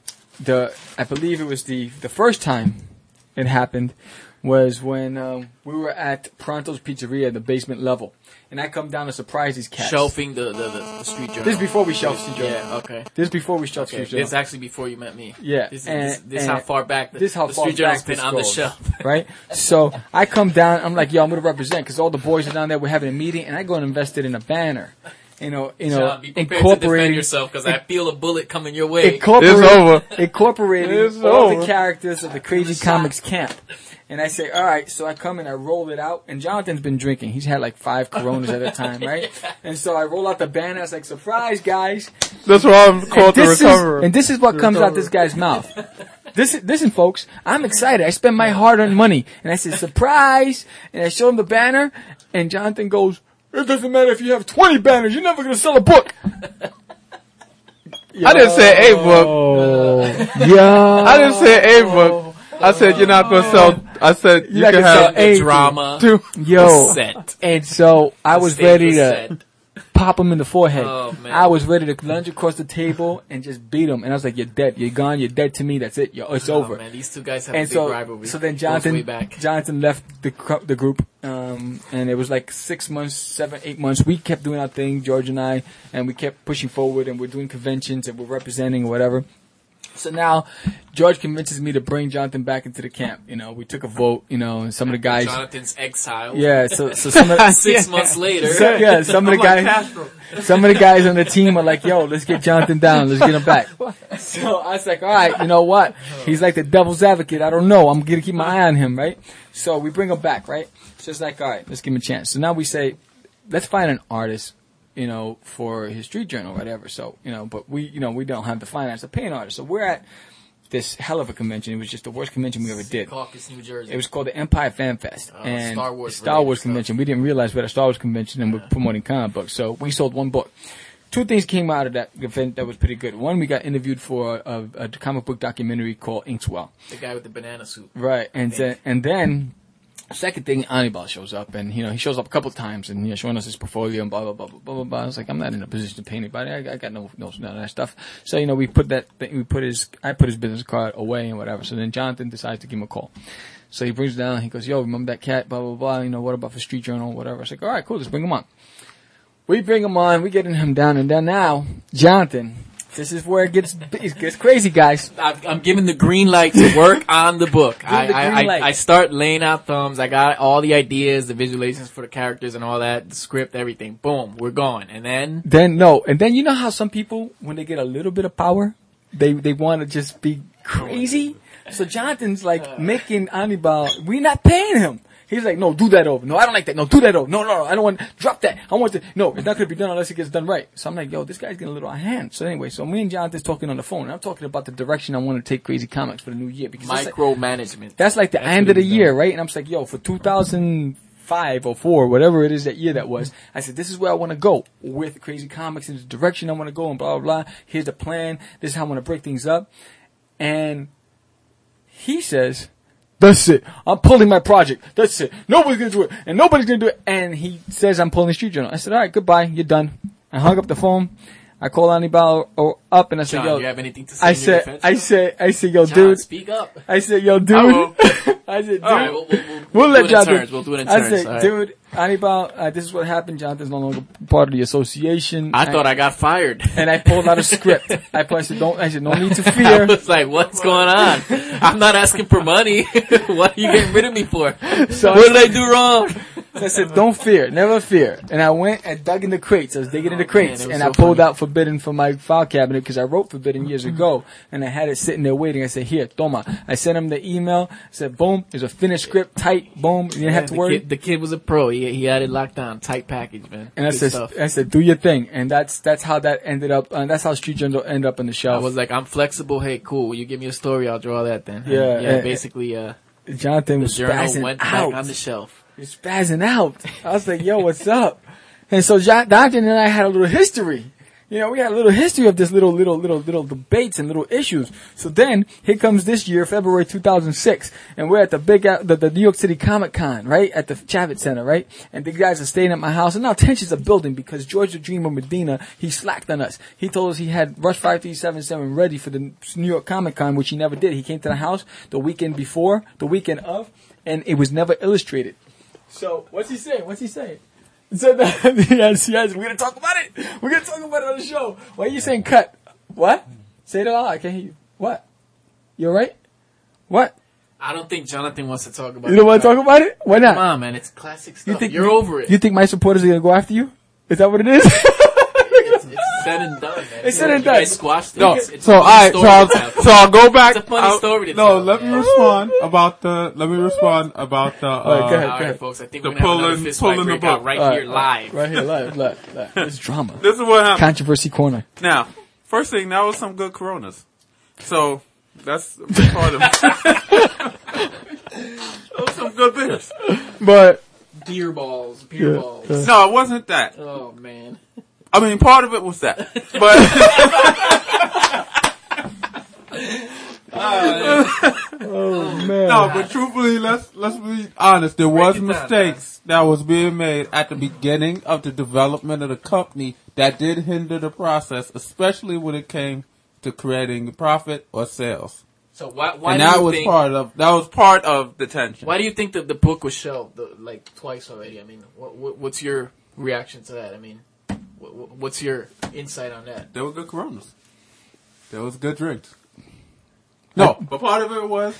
the, I believe it was the, the first time it happened was when, um, we were at Pronto's Pizzeria, the basement level. And I come down to surprise these cats. Shelving the, the, the, the street journal. This is before we shelved Street Journal. Yeah, okay. This is before we shelved Okay, Street Journal. this is actually before you met me. Yeah, This is, and- this, this and how far back the, this how the far street journal's back been this on the goes, shelf. right? So I come down. I'm like, yo, I'm gonna represent because all the boys are down there. We're having a meeting, and I go and invested in a banner. You know, you know, John, be prepared to defend incorporating yourself because I feel a bullet coming your way. incorporating, It's over. incorporating It's all over. the characters of the Crazy Comics camp. And I say, all right, so I come and I roll it out, and Jonathan's been drinking. He's had like five Coronas at a time, right? And so I roll out the banner. I was like, surprise, guys. That's why I'm called the this recoverer. Is, and this is what comes out this guy's mouth. This, listen, folks, I'm excited. I spend my hard-earned money, and I said, surprise! And I show him the banner, and Jonathan goes, it doesn't matter if you have twenty banners. You're never going to sell a book. I didn't say a book. Oh, yeah. I didn't say a book. I said you're not gonna sell. I said you You're not can gonna have sell the anything. drama two. Yo. set. And so I was Stage ready was to set. pop him in the forehead. Oh, man. I was ready to lunge across the table and just beat him. And I was like, you're dead. You're gone. You're dead to me. That's it. Yo, it's Oh, over. man, these two guys have And a big so, rivalry. so then Goes Jonathan, way back. Jonathan left the cr- the group, um, and it was like six months, seven, eight months. We kept doing our thing, George and I, and we kept pushing forward, and we're doing conventions, and we're representing or whatever. So now, George convinces me to bring Jonathan back into the camp. You know, we took a vote, you know, and some of the guys, Jonathan's exile. yeah. So, so some of the, Six months later. so, yeah, some of the guys, some of the guys on the team are like, "Yo, let's get Jonathan down. Let's get him back." So I was like, "All right, you know what? He's like the devil's advocate. I don't know. I'm gonna keep my eye on him, right?" So we bring him back, right? So it's like, "All right, let's give him a chance." So now we say, "Let's find an artist, you know, for his street journal, whatever." So you know, but we, you know, we don't have the finance to pay an artist. So we're at this hell of a convention. It was just the worst convention we ever did. Caucus, New Jersey. It was called the Empire Fan Fest, Oh, and Star Wars Star related Wars stuff. convention. We didn't realize we had a Star Wars convention and we're promoting comic books. So we sold one book. Two things came out of that event that was pretty good. One, we got interviewed for a, a comic book documentary called Inkswell, the guy with the banana suit. right? And then, and then, second thing, Anibal shows up, and you know he shows up a couple of times, and you know showing us his portfolio and blah blah blah blah blah blah. blah. I was like, I'm not in a position to pay anybody. I, I got no, no none of that stuff. So you know we put that thing, we put his I put his business card away and whatever. So then Jonathan decides to give him a call. So he brings it down. He goes, "Yo, remember that cat? Blah blah blah. You know what about for Street Journal? Whatever." I was like, "All right, cool. Let's bring him on." We bring him on. We getting him down, and then now Jonathan This is where it gets it gets crazy, guys. I've, I'm giving the green light to work on the book. I, the I, green light. I, I start laying out thumbs. I got all the ideas, the visualizations for the characters and all that, the script, everything. Boom, we're going. And then Then no, and then you know how some people, when they get a little bit of power, they they want to just be crazy. So Jonathan's like making Anibal. We're not paying him. He's like, no, do that over. No, I don't like that. No, do that over. No, no, no, I don't want. Drop that. I want to. No, it's not gonna be done unless it gets done right. So I'm like, yo, this guy's getting a little out of hand. So anyway, so me and Jonathan's talking on the phone. And I'm talking about the direction I want to take Crazy Comics for the new year because that's like, micromanagement. that's like the That's end what of the he's year, doing. right? And I'm just like, yo, for two thousand five or four, whatever it is that year that was, I said, this is where I want to go with Crazy Comics in the direction I want to go and blah, blah, blah. Here's the plan. This is how I want to break things up. And he says, that's it. I'm pulling my project. That's it. Nobody's going to do it. And nobody's going to do it. And he says, I'm pulling Street Journal. I said, all right, goodbye. You're done. I hung up the phone. I called Anibal or up and I said, John, yo. do you have anything to say I in your said, defense? I said, I said, yo, John, dude. speak up. I said, yo, dude. I will. I said, dude. All right, we'll, we'll, we'll, We'll do let it in Jonathan. turns. We'll do it in I turns. said, all right. dude, Anibal, uh, this is what happened. Jonathan's no longer part of the association. I thought I got fired. And I pulled out a script. I, put, I said, don't, I said, no need to I fear. was like, what's going on? I'm not asking for money. What are you getting rid of me for? So What did I do wrong? I said, don't fear, never fear. And I went and dug in the crates. I was digging in the Oh, crates. man, it was and so I pulled funny. out Forbidden from my file cabinet because I wrote Forbidden years ago. And I had it sitting there waiting. I said, here, toma. I sent him the email. I said, boom, there's a finished script, tight, boom. You didn't have to the worry. Kid, the kid was a pro. He, he had it locked down. Tight package, man. And I Good said, stuff. I said, do your thing. And that's, that's how that ended up. Uh, that's how Street Journal ended up on the I shelf. was like, I'm flexible. Hey, cool. You give me a story, I'll draw that then. Yeah, And, yeah. and- basically, uh, Jonathan the was journal spazzing went out. back on the shelf. He was spazzing out. I was like, yo, what's up? And so Jonathan and I had a little history. You know, we had a little history of this little, little, little, little debates and little issues. So then, here comes this year, February two thousand six, and we're at the big, the, the New York City Comic Con, right? At the Javits Center, right? And the guys are staying at my house, and now tensions are building because George the Dreamer Medina, he slacked on us. He told us he had Rush five three seven seven ready for the New York Comic Con, which he never did. He came to the house the weekend before, the weekend of, and it was never illustrated. So, what's he saying? What's he saying? So that, yes, yes, we're gonna talk about it. We're gonna talk about it on the show. Why are you saying cut? What? Say it out loud. I can't hear you. What? You alright? What? I don't think Jonathan wants to talk about You don't want that. to talk about it? Why not? Come on, man. It's classic stuff. You think You're over it. You think my supporters are gonna go after you? Is that what it is? it's, it's said and done, man. It's said and You guys done. squashed it. No, It's, it's so a funny I so story I'll, to tell. so I'll go back. It's a funny I'll- story to no, tell, let me man. respond about the. Let me respond about the. Uh, Alright, go ahead. All right, folks. I think The we're gonna have another pulling- fist fight pulling the breakout book. right All here right, live. Right here, live, live, live. It's drama. This is what happened. Controversy corner. Now, first thing, that was some good Coronas. So that's a big part of it. That was some good beers. But Deer balls, beer Yeah, balls. yeah. No, it wasn't that. Oh man. I mean, part of it was that, but oh man. no. But truthfully, let's let's be honest. There was it down, mistakes that was being made at the beginning of the development of the company that did hinder the process, especially when it came to creating profit or sales. So why? Why And do that you was think? part of that was part of the tension. Why do you think that the book was shelved the, like twice already? I mean, what, what, what's your reaction to that? I mean, what, what's your insight on that? There were good Coronas. There was good drinks. No, but part of it was.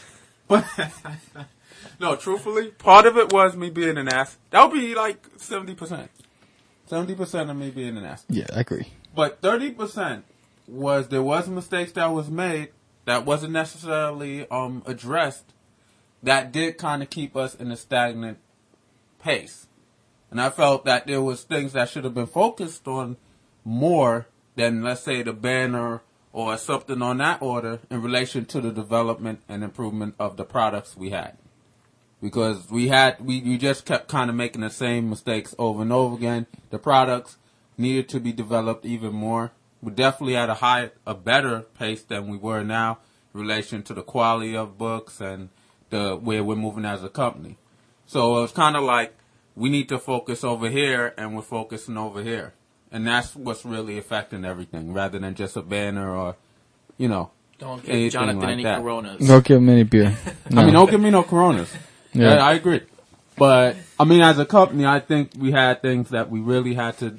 No, truthfully, part of it was me being an ass. That would be like seventy percent. seventy percent of me being an ass. Yeah, I agree. But thirty percent was there was mistakes that was made that wasn't necessarily um addressed that did kind of keep us in a stagnant pace. And I felt that there was things that should have been focused on more than, let's say, the banner or something on that order in relation to the development and improvement of the products we had. Because we had, we, we just kept kind of making the same mistakes over and over again. The products needed to be developed even more. We're definitely at a high, a better pace than we were now in relation to the quality of books and the where we're moving as a company. So it was kind of like, we need to focus over here and we're focusing over here. And that's what's really affecting everything rather than just a banner or, you know, Don't give anything Jonathan like any that. Coronas. Don't give him any beer. No. I mean, don't give me no Coronas. Yeah. Yeah, I agree. But, I mean, as a company, I think we had things that we really had to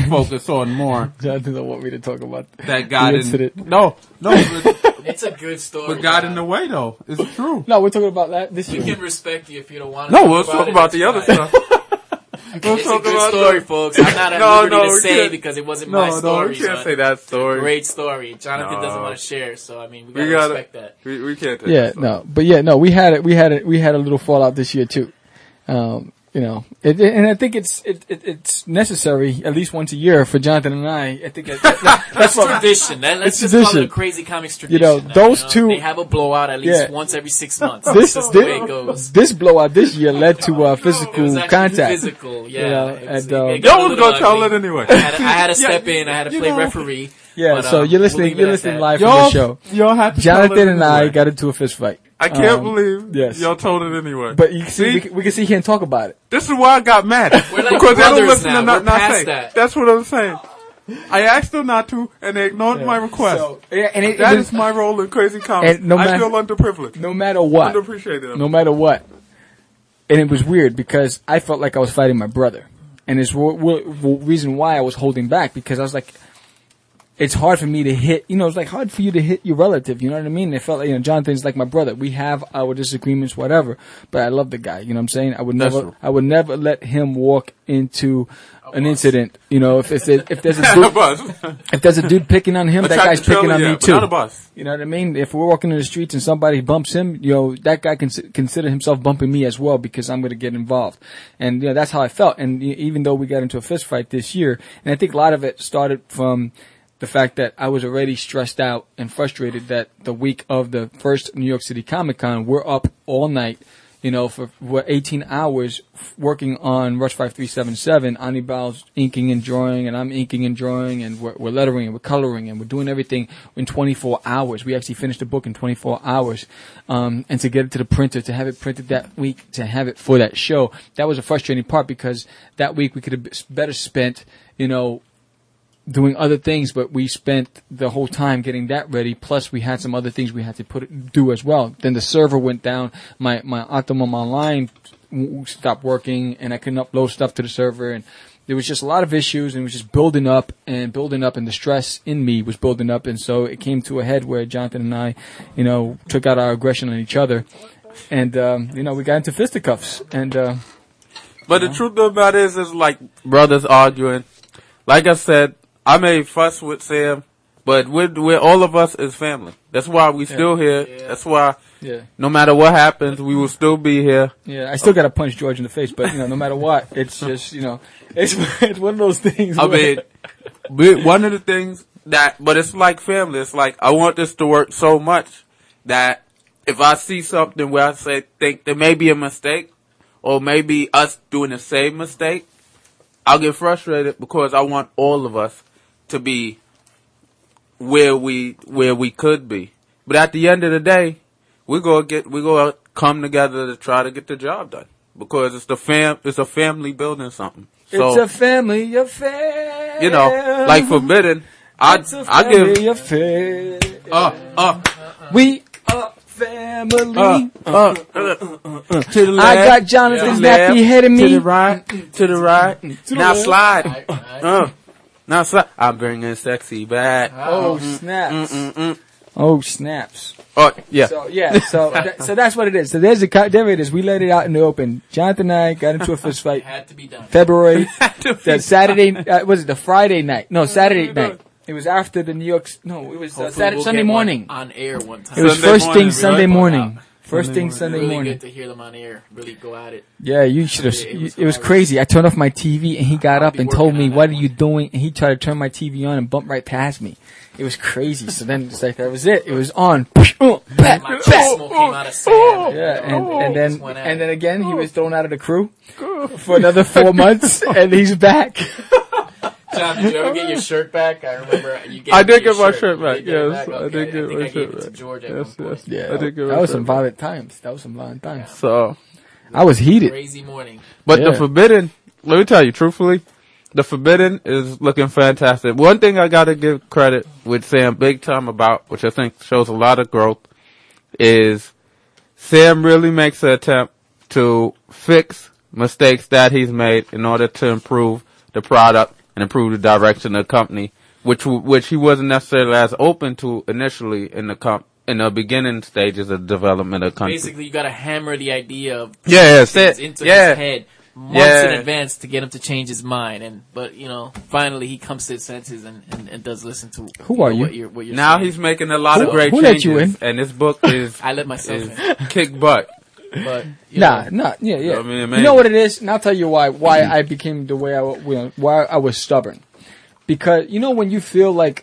focus on more. Jonathan don't want me to talk about That got the in. incident. No, no, but, It's a good story. but got man. in the way though. It's true. No, we're talking about that this We year. can respect you if you don't want to. No, talk we'll about talk it, about the other that's fine. stuff. We'll It's a talk good about story, the- folks. I'm not at No, liberty no, to we say can't. because it wasn't No, my no, story. we can't son. say that story. Great story. Jonathan doesn't No. want to share, so I mean, we We gotta, gotta, respect that. we, we can't take Yeah, that story. no, but yeah, no, we had it. We had it. We had a little fallout this year too. Um, you know, it, it- and I think it's it, it, it's necessary at least once a year for Jonathan and I. I think that, that, that- that's That's what. tradition. That, let's It's just call it a tradition. crazy comics You tradition. know, now, those you know? two- They have a blowout at least Yeah. once every six months. This That's the way it this, goes. this blowout this year led to uh, It physical was actually contact. physical, yeah. You know, It was- and, it um, got a Y'all was little gonna tell ugly. it anyway. I had to, I had to Yeah, step in. I had to you play know. referee. Yeah, But, so um, you're we'll listening. leave it You're at listening that. live from Y'all, the show. y'all had to tell Jonathan it and I anyway. got into a fist fight. I can't um, believe yes. y'all told it anyway. But you can see, See? we, can- we can see here and talk about it. This is why I got mad. We're like because they don't brothers listen now. to nothing We're I past say. that. That's what I'm saying. I asked them not to, and they ignored my request. So, yeah, and it, that it was, is my role in Crazy Comics. And no I matter- feel underprivileged. no matter what, Underappreciated. no matter what. And it was weird because I felt like I was fighting my brother. And it's w- w- w- reason why I was holding back, because I was like, it's hard for me to hit, you know, it's like hard for you to hit your relative, you know what I mean? It felt like, you know, Jonathan's like my brother. We have our disagreements, whatever, but I love the guy, you know what I'm saying? I would That's never, true. I would never let him walk into an incident, you know, if, if, if there's a a dude, bus. if there's a dude picking on him, that Attract guy's the trailer, picking on yeah, me but too. Not a bus. You know what I mean? If we're walking in the streets and somebody bumps him, you know, that guy can consider himself bumping me as well because I'm going to get involved. And, you know, that's how I felt. And y- even though we got into a fist fight this year, and I think a lot of it started from the fact that I was already stressed out and frustrated that the week of the first New York City Comic Con, we're up all night, you know, for what, eighteen hours f- working on Rush five three seven seven. Anibal's inking and drawing, and I'm inking and drawing, and we're, we're lettering and we're coloring, and we're doing everything in twenty-four hours. We actually finished the book in twenty-four hours. Um, and to get it to the printer, to have it printed that week, to have it for that show, that was a frustrating part because that week we could have b- better spent, you know, doing other things, but we spent the whole time getting that ready. Plus, we had some other things we had to put do as well. Then the server went down. My my Optimum Online w- stopped working, and I couldn't upload stuff to the server. And there was just a lot of issues, and it was just building up and building up, and the stress in me was building up. And so it came to a head where Jonathan and I, you know, took out our aggression on each other, and um, you know, we got into fisticuffs. And uh, But the truth of the matter is, is like brothers arguing. Like I said, I may fuss with Sam, but we're, we're all of us is family. That's why we still here. Yeah. That's why yeah. no matter what happens, we will still be here. Yeah, I still got to punch George in the face, but you know, no matter what, it's just you know, it's it's one of those things. I where- mean, we, one of the things that, but it's like family. It's like I want this to work so much that if I see something where I say think there may be a mistake, or maybe us doing the same mistake, I'll get frustrated because I want all of us to be where we where we could be. But at the end of the day, we go get we go come together to try to get the job done because it's the fam it's a family building something. So it's a family affair. you know, like Forbidden, I It's a I family give affair. uh uh We are family. uh uh, uh to the left, I got Jonathan's to the left, nappy head of to me. the right, to the right. Now left. slide, Alright, alright. uh, now slide. I'm bringing sexy back. Oh snaps! Mm-mm. Oh snaps! Oh yeah. So yeah, so that, so that's what it is. So there's a co- there it is. We let it out in the open. Jonathan and I got into a fist It fight. had to be done. February, the Saturday, uh, was it the Friday night? No, Saturday night. It was after the New York, no, it was uh, Hopefully Saturday, we'll Sunday get one morning. on air one time. It was Sunday first morning, thing Sunday right? morning. First Sunday thing morning. Sunday really morning. good to hear them on air. Really go at it. Yeah, you should have. It It, was it was hilarious. crazy. I turned off my T V and he got I'll up be and told working me, on that "What are one." you doing?" And he tried to turn my T V on and bumped right past me. It was crazy. So then it's like that was it. It was on. Back, My back. chest smoke came out of Sam. Yeah, and, and Just then went at and it. then again he was thrown out of the crew for another four months, and he's back. John, did you ever get your shirt back? I remember you gave I me did your get my shirt back, You did get it yes. back? I Okay, did get think my I shirt gave it to back. George at Yes, one point. yes. Yeah, I did get that my was shirt some back. violent times. That was some violent times. So, I was heated. Crazy morning. but Yeah. the Forbidden, let me tell you truthfully, the Forbidden is looking fantastic. One thing I gotta give credit with Sam big time about, which I think shows a lot of growth, is Sam really makes an attempt to fix mistakes that he's made in order to improve the product and improve the direction of the company, which w- which he wasn't necessarily as open to initially in the comp in the beginning stages of development of the country. Basically, you got to hammer the idea of Yeah, things that's it. into Yeah. his head months Yeah. in advance to get him to change his mind. And but you know, finally he comes to his senses and, and, and does listen to Who know, are you? What you're, what you're Now saying. he's making a lot Who- of great who let changes, you in? and this book is I let myself is in, kick butt. but you Nah, know, nah, yeah, yeah. I mean, You amazing. know what it is? And I'll tell you why. Why I became the way I, wa- you know, why I was stubborn. Because you know when you feel like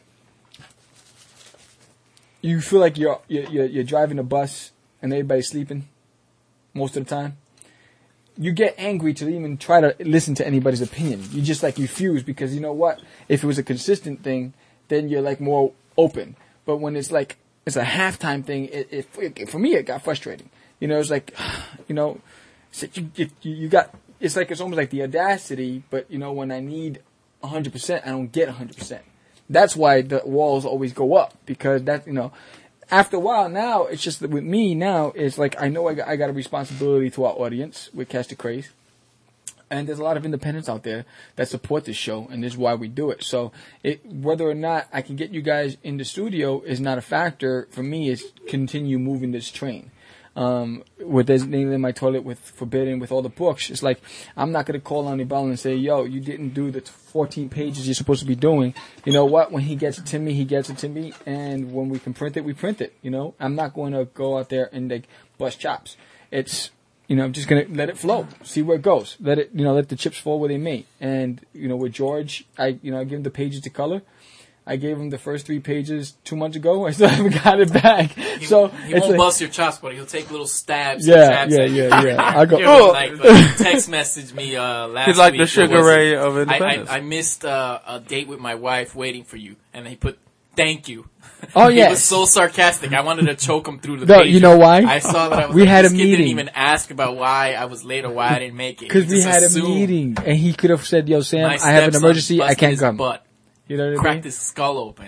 you feel like you're you're, you're, you're driving a bus and everybody's sleeping most of the time. You get angry to even try to listen to anybody's opinion. You just like refuse because you know what? If it was a consistent thing, then you're like more open. But when it's like it's a halftime thing, it, it, it for me it got frustrating. You know, it's like, you know, it's like you, you, you got. It's like it's almost like the audacity. But you know, when I need one hundred percent, I don't get one hundred percent. That's why the walls always go up because that you know. After a while, now it's just that with me now it's like I know I got, I got a responsibility to our audience with Catch the Craze, and there's a lot of independents out there that support this show, and this is why we do it. So, it, whether or not I can get you guys in the studio is not a factor for me. Is continue moving this train. Um, with this name in my toilet with Forbidden, with all the books, it's like I'm not gonna call on Bell and say, "Yo, you didn't do the fourteen pages you're supposed to be doing." You know what? When he gets it to me, he gets it to me, and when we can print it, we print it. You know, I'm not going to go out there and like bust chops. It's you know, I'm just gonna let it flow, see where it goes. Let it, you know, let the chips fall where they may. And you know, with George, I you know, I give him the pages to color. I gave him the first three pages two months ago. I still haven't got it back. he, so he it's won't like, bust your chops, but he'll take little stabs. Yeah, and jabs yeah, at you. yeah, yeah. I go, You know, "Ugh." like uh, text messaged me uh, last He's like week. the What Sugar was Ray it? of I, independence. I, I missed uh, a date with my wife waiting for you, and he put thank you. Oh, He yes. was so sarcastic. I wanted to choke him through the No, page. you know why? I saw that I was We like, had this a kid didn't meeting. even ask about why I was late or why I didn't make it. Because He we just had a assumed meeting, and he could have said, "Yo, Sam, my I have an stepson emergency. I busted can't his come." Butt, You know what I mean? cracked his skull open.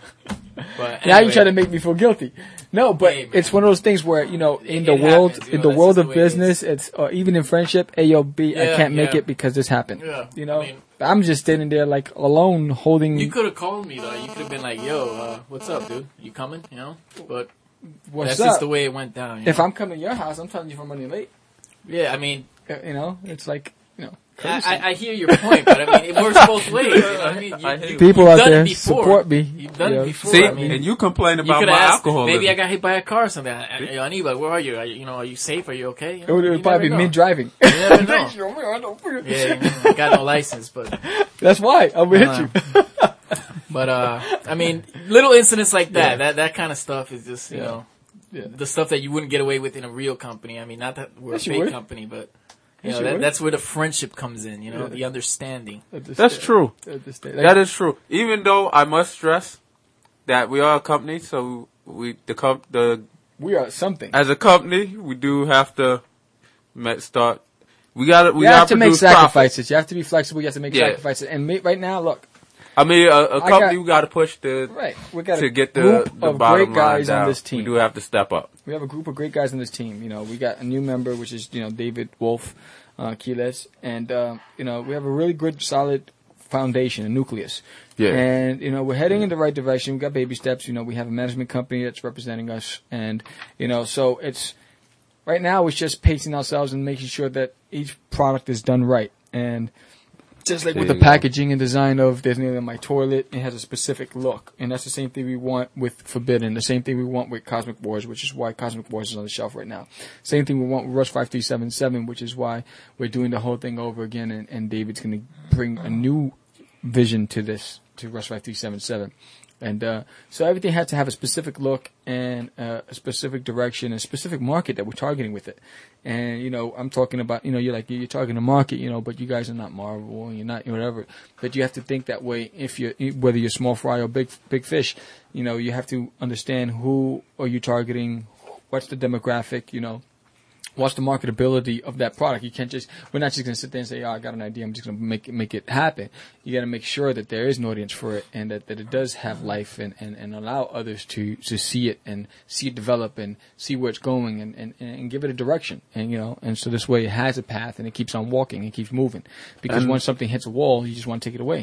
But Now anyway, you try to make me feel guilty. No, but Hey, man. it's one of those things where you know, in It- the it world, happens, you in know, the that's world just of the way it is. business, it's or even in friendship. A yo, B, I Yeah, can't make yeah. it because this happened. Yeah, You know, I mean- I'm just standing there like alone, holding. You could have called me though. You could have been like, "Yo, uh, what's up, dude? You coming?" You know. But What's that's up? just the way it went down. You If know? I'm coming to your house, I'm telling you from running late. yeah, I mean, Uh, You know, it's like you know, I, courtesy. I, I hear your point, but I mean, it works both ways. You know what I mean? You, I hear you, you. people you've out done there it before. support me. You've done you know. it before. See, I mean, and you complain you about could my ask, alcoholism. maybe I got hit by a car or something. I, I, I need, like, where are you? Are you, you know, are you safe? Are you okay? You It know, would, it you would probably be never me know. driving. You never know. Yeah, you know, I got no license, but That's why I'm gonna hit you. but uh, I mean, little incidents like that, Yeah. that that kind of stuff is just you Yeah. know, Yeah. the stuff that you wouldn't get away with in a real company. I mean, not that we're Yes, a you fake would. company, but Yes, you know, you that, would. that's where the friendship comes in. You know, Yeah. the understanding. At this That's day- true. at this day. That is true. Even though I must stress that we are a company, so we the comp the We are something. as a company we do have to ma- start. We got to we You have got to make produce profit. sacrifices. You have to be flexible. You have to make Yeah. sacrifices. And ma- right now, look, I mean, a, a I company got- we got to push the right, we got to a get the group the of bottom great guys line down. on this team. We do have to step up. We have a group of great guys on this team. You know, we got a new member, which is you know David Wolf, uh, Quiles, and uh, you know we have a really good, solid foundation, a nucleus. Yeah. And you know we're heading in the right direction. We got baby steps. You know we have a management company that's representing us, and you know so it's right now it's just pacing ourselves and making sure that each product is done right. And just like with There the you go. packaging and design of there's nearly my toilet, it has a specific look, and that's the same thing we want with Forbidden. The same thing we want with Cosmic Wars, which is why Cosmic Wars is on the shelf right now. Same thing we want with Rush five three seven seven, which is why we're doing the whole thing over again, and, and David's going to bring a new vision to this, to Rush five three seven seven. And uh, so everything had to have a specific look and uh, a specific direction, a specific market that we're targeting with it. And you know, I'm talking about, you know, you're like you're targeting a market, you know, but you guys are not Marvel, and you're not whatever. But you have to think that way. If you're whether you're small fry or big big fish, you know, you have to understand who are you targeting, what's the demographic, you know. What's the marketability of that product? You can't just, we're not just going to sit there and say, oh, I got an idea, I'm just going to make it, make it happen. You got to make sure that there is an audience for it and that, that it does have life and, and, and allow others to, to see it and see it develop and see where it's going and, and, and give it a direction. And, you know, and so this way it has a path and it keeps on walking, it keeps moving. Because And- once something hits a wall, you just want to take it away.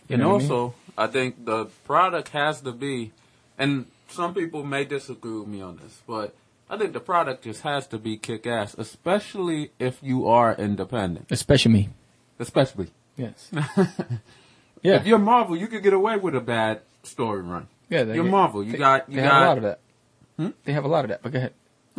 And know what I mean? also, I think the product has to be, and some people may disagree with me on this, but I think the product just has to be kick-ass, especially if you are independent. Especially me. Especially. Yes. Yeah. If you're Marvel, you could get away with a bad story run. Yeah, they You're get- Marvel. You they, got, you they got. have a lot of that. Hmm? They have a lot of that, but go ahead.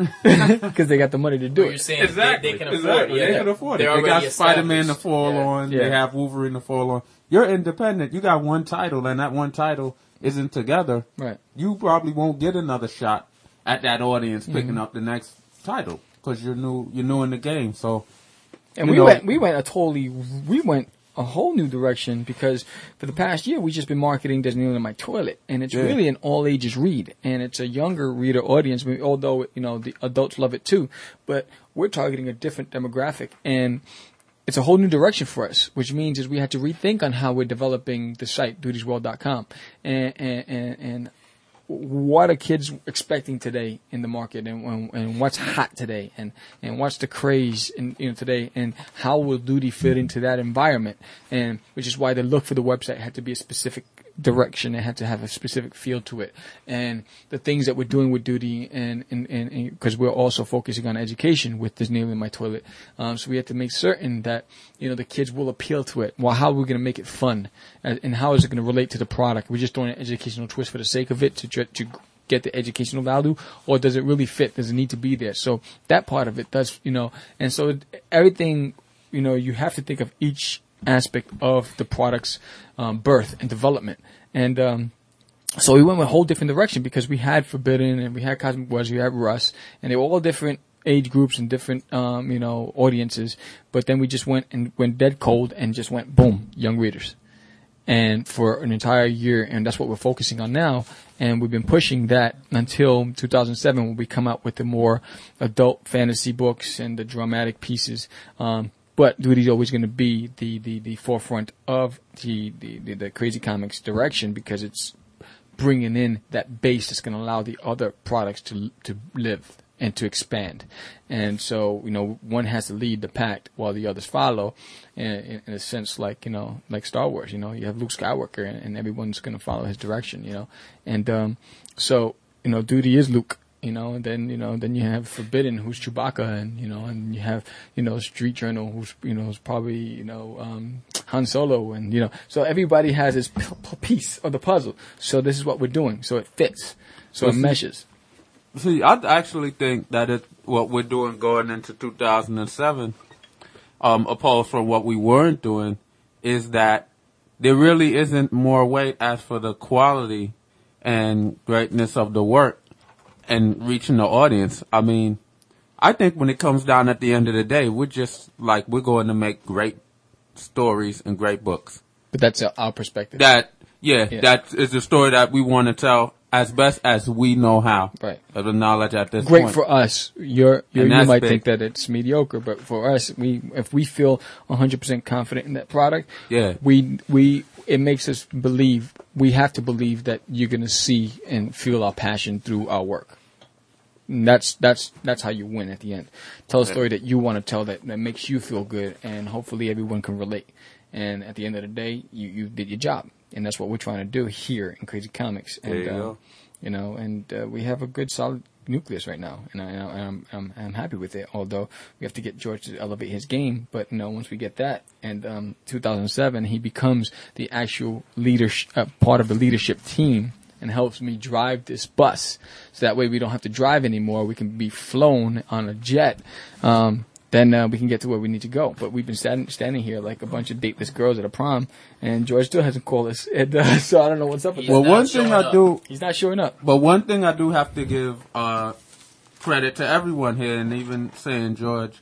Because they got the money to do What you're it. saying Exactly. they, they can afford exactly. it. Yeah. They can afford it. They're They got already Spider-Man to established. fall Yeah. on. Yeah. They have Wolverine to fall on. You're independent. You got one title, and that one title isn't together. Right. You probably won't get another shot at that audience picking Mm-hmm. up the next title because you're new. You're new in the game. So And You we know- went, we went a totally, we went a whole new direction because for the past year we've just been marketing Disney in my toilet, and it's Yeah. really an all ages read, and it's a younger reader audience. I mean, although you know the adults love it too, but we're targeting a different demographic, and it's a whole new direction for us, which means is we had to rethink on how we're developing the site duties world dot com, and and and. and what are kids expecting today in the market, and, and and what's hot today, and and what's the craze in you know today, and how will Duty fit into that environment, and which is why the look for the website had to be a specific direction. It had to have a specific feel to it, and the things that we're doing with Duty, and and and because we're also focusing on education with Disney in my toilet, um, so we had to make certain that you know the kids will appeal to it. Well, how are we going to make it fun, and, and how is it going to relate to the product? We're just doing an educational twist for the sake of it to try to get the educational value, or does it really fit? Does it need to be there? So that part of it does, you know, and so it- everything, you know, you have to think of each aspect of the product's um, birth and development. And um, so we went a whole different direction because we had Forbidden and we had Cosmic Wars, we had Russ, and they were all different age groups and different, um, you know, audiences. But then we just went and went dead cold and just went boom, young readers. And for an entire year, and that's what we're focusing on now. And we've been pushing that until two thousand seven, when we come out with the more adult fantasy books and the dramatic pieces. Um, but Duty's always going to be the, the, the forefront of the, the, the, the Crazy Comics direction, because it's bringing in that base that's going to allow the other products to to live and to expand. And so, you know, one has to lead the pack while the others follow, in, in, in a sense, like, you know, like Star Wars, you know, you have Luke Skywalker and, and everyone's going to follow his direction, you know. And um, so, you know, Duty is Luke, you know, and then, you know, then you have Forbidden, who's Chewbacca, and, you know, and you have, you know, Street Journal, who's, you know, is probably, you know, um, Han Solo, and, you know, so everybody has his p- p- piece of the puzzle. So this is what we're doing. So it fits. So Well, it see- meshes. See, I actually think that it, what we're doing going into two thousand seven, um, opposed from what we weren't doing, is that there really isn't more weight as for the quality and greatness of the work and reaching the audience. I mean, I think when it comes down at the end of the day, we're just like, we're going to make great stories and great books. But that's uh, our perspective. That, yeah, Yeah. that is the story that we want to tell as best as we know how. Right. Of the knowledge at this Great point. for us. You're, you're, And you that's might big. think that it's mediocre, but for us, we if we feel one hundred percent confident in that product, Yeah. we we it makes us believe. We have to believe that you're going to see and feel our passion through our work. And that's that's that's how you win at the end. Tell a story that you want to tell that, that makes you feel good, and hopefully everyone can relate. And at the end of the day, you, you did your job, and that's what we're trying to do here in Crazy Comics. And There you uh, go. you know, and uh, we have a good solid nucleus right now, and, I, and I'm, I'm I'm happy with it. Although we have to get George to elevate his game, but you know, once we get that, and um, two thousand seven, he becomes the actual leadership uh, part of the leadership team, and helps me drive this bus. So that way, we don't have to drive anymore. We can be flown on a jet. Um, then uh, we can get to where we need to go. But we've been standing, standing here like a bunch of dateless girls at a prom, and George still hasn't called us. And, uh, so I don't know what's up with Well, that. one not thing showing I up. do, He's not showing up. but one thing I do have to give uh, credit to everyone here, and even saying George,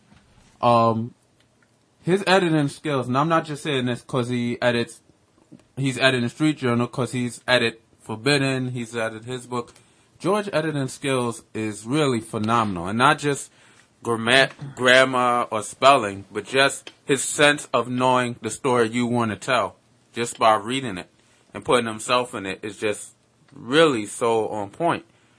um, his editing skills. And I'm not just saying this because he edits. He's editing Street Journal because he's edited Forbidden. He's edited his book. George editing skills is really phenomenal, and not just grammar, grammar or spelling, but just his sense of knowing the story you want to tell just by reading it and putting himself in it is just really so on point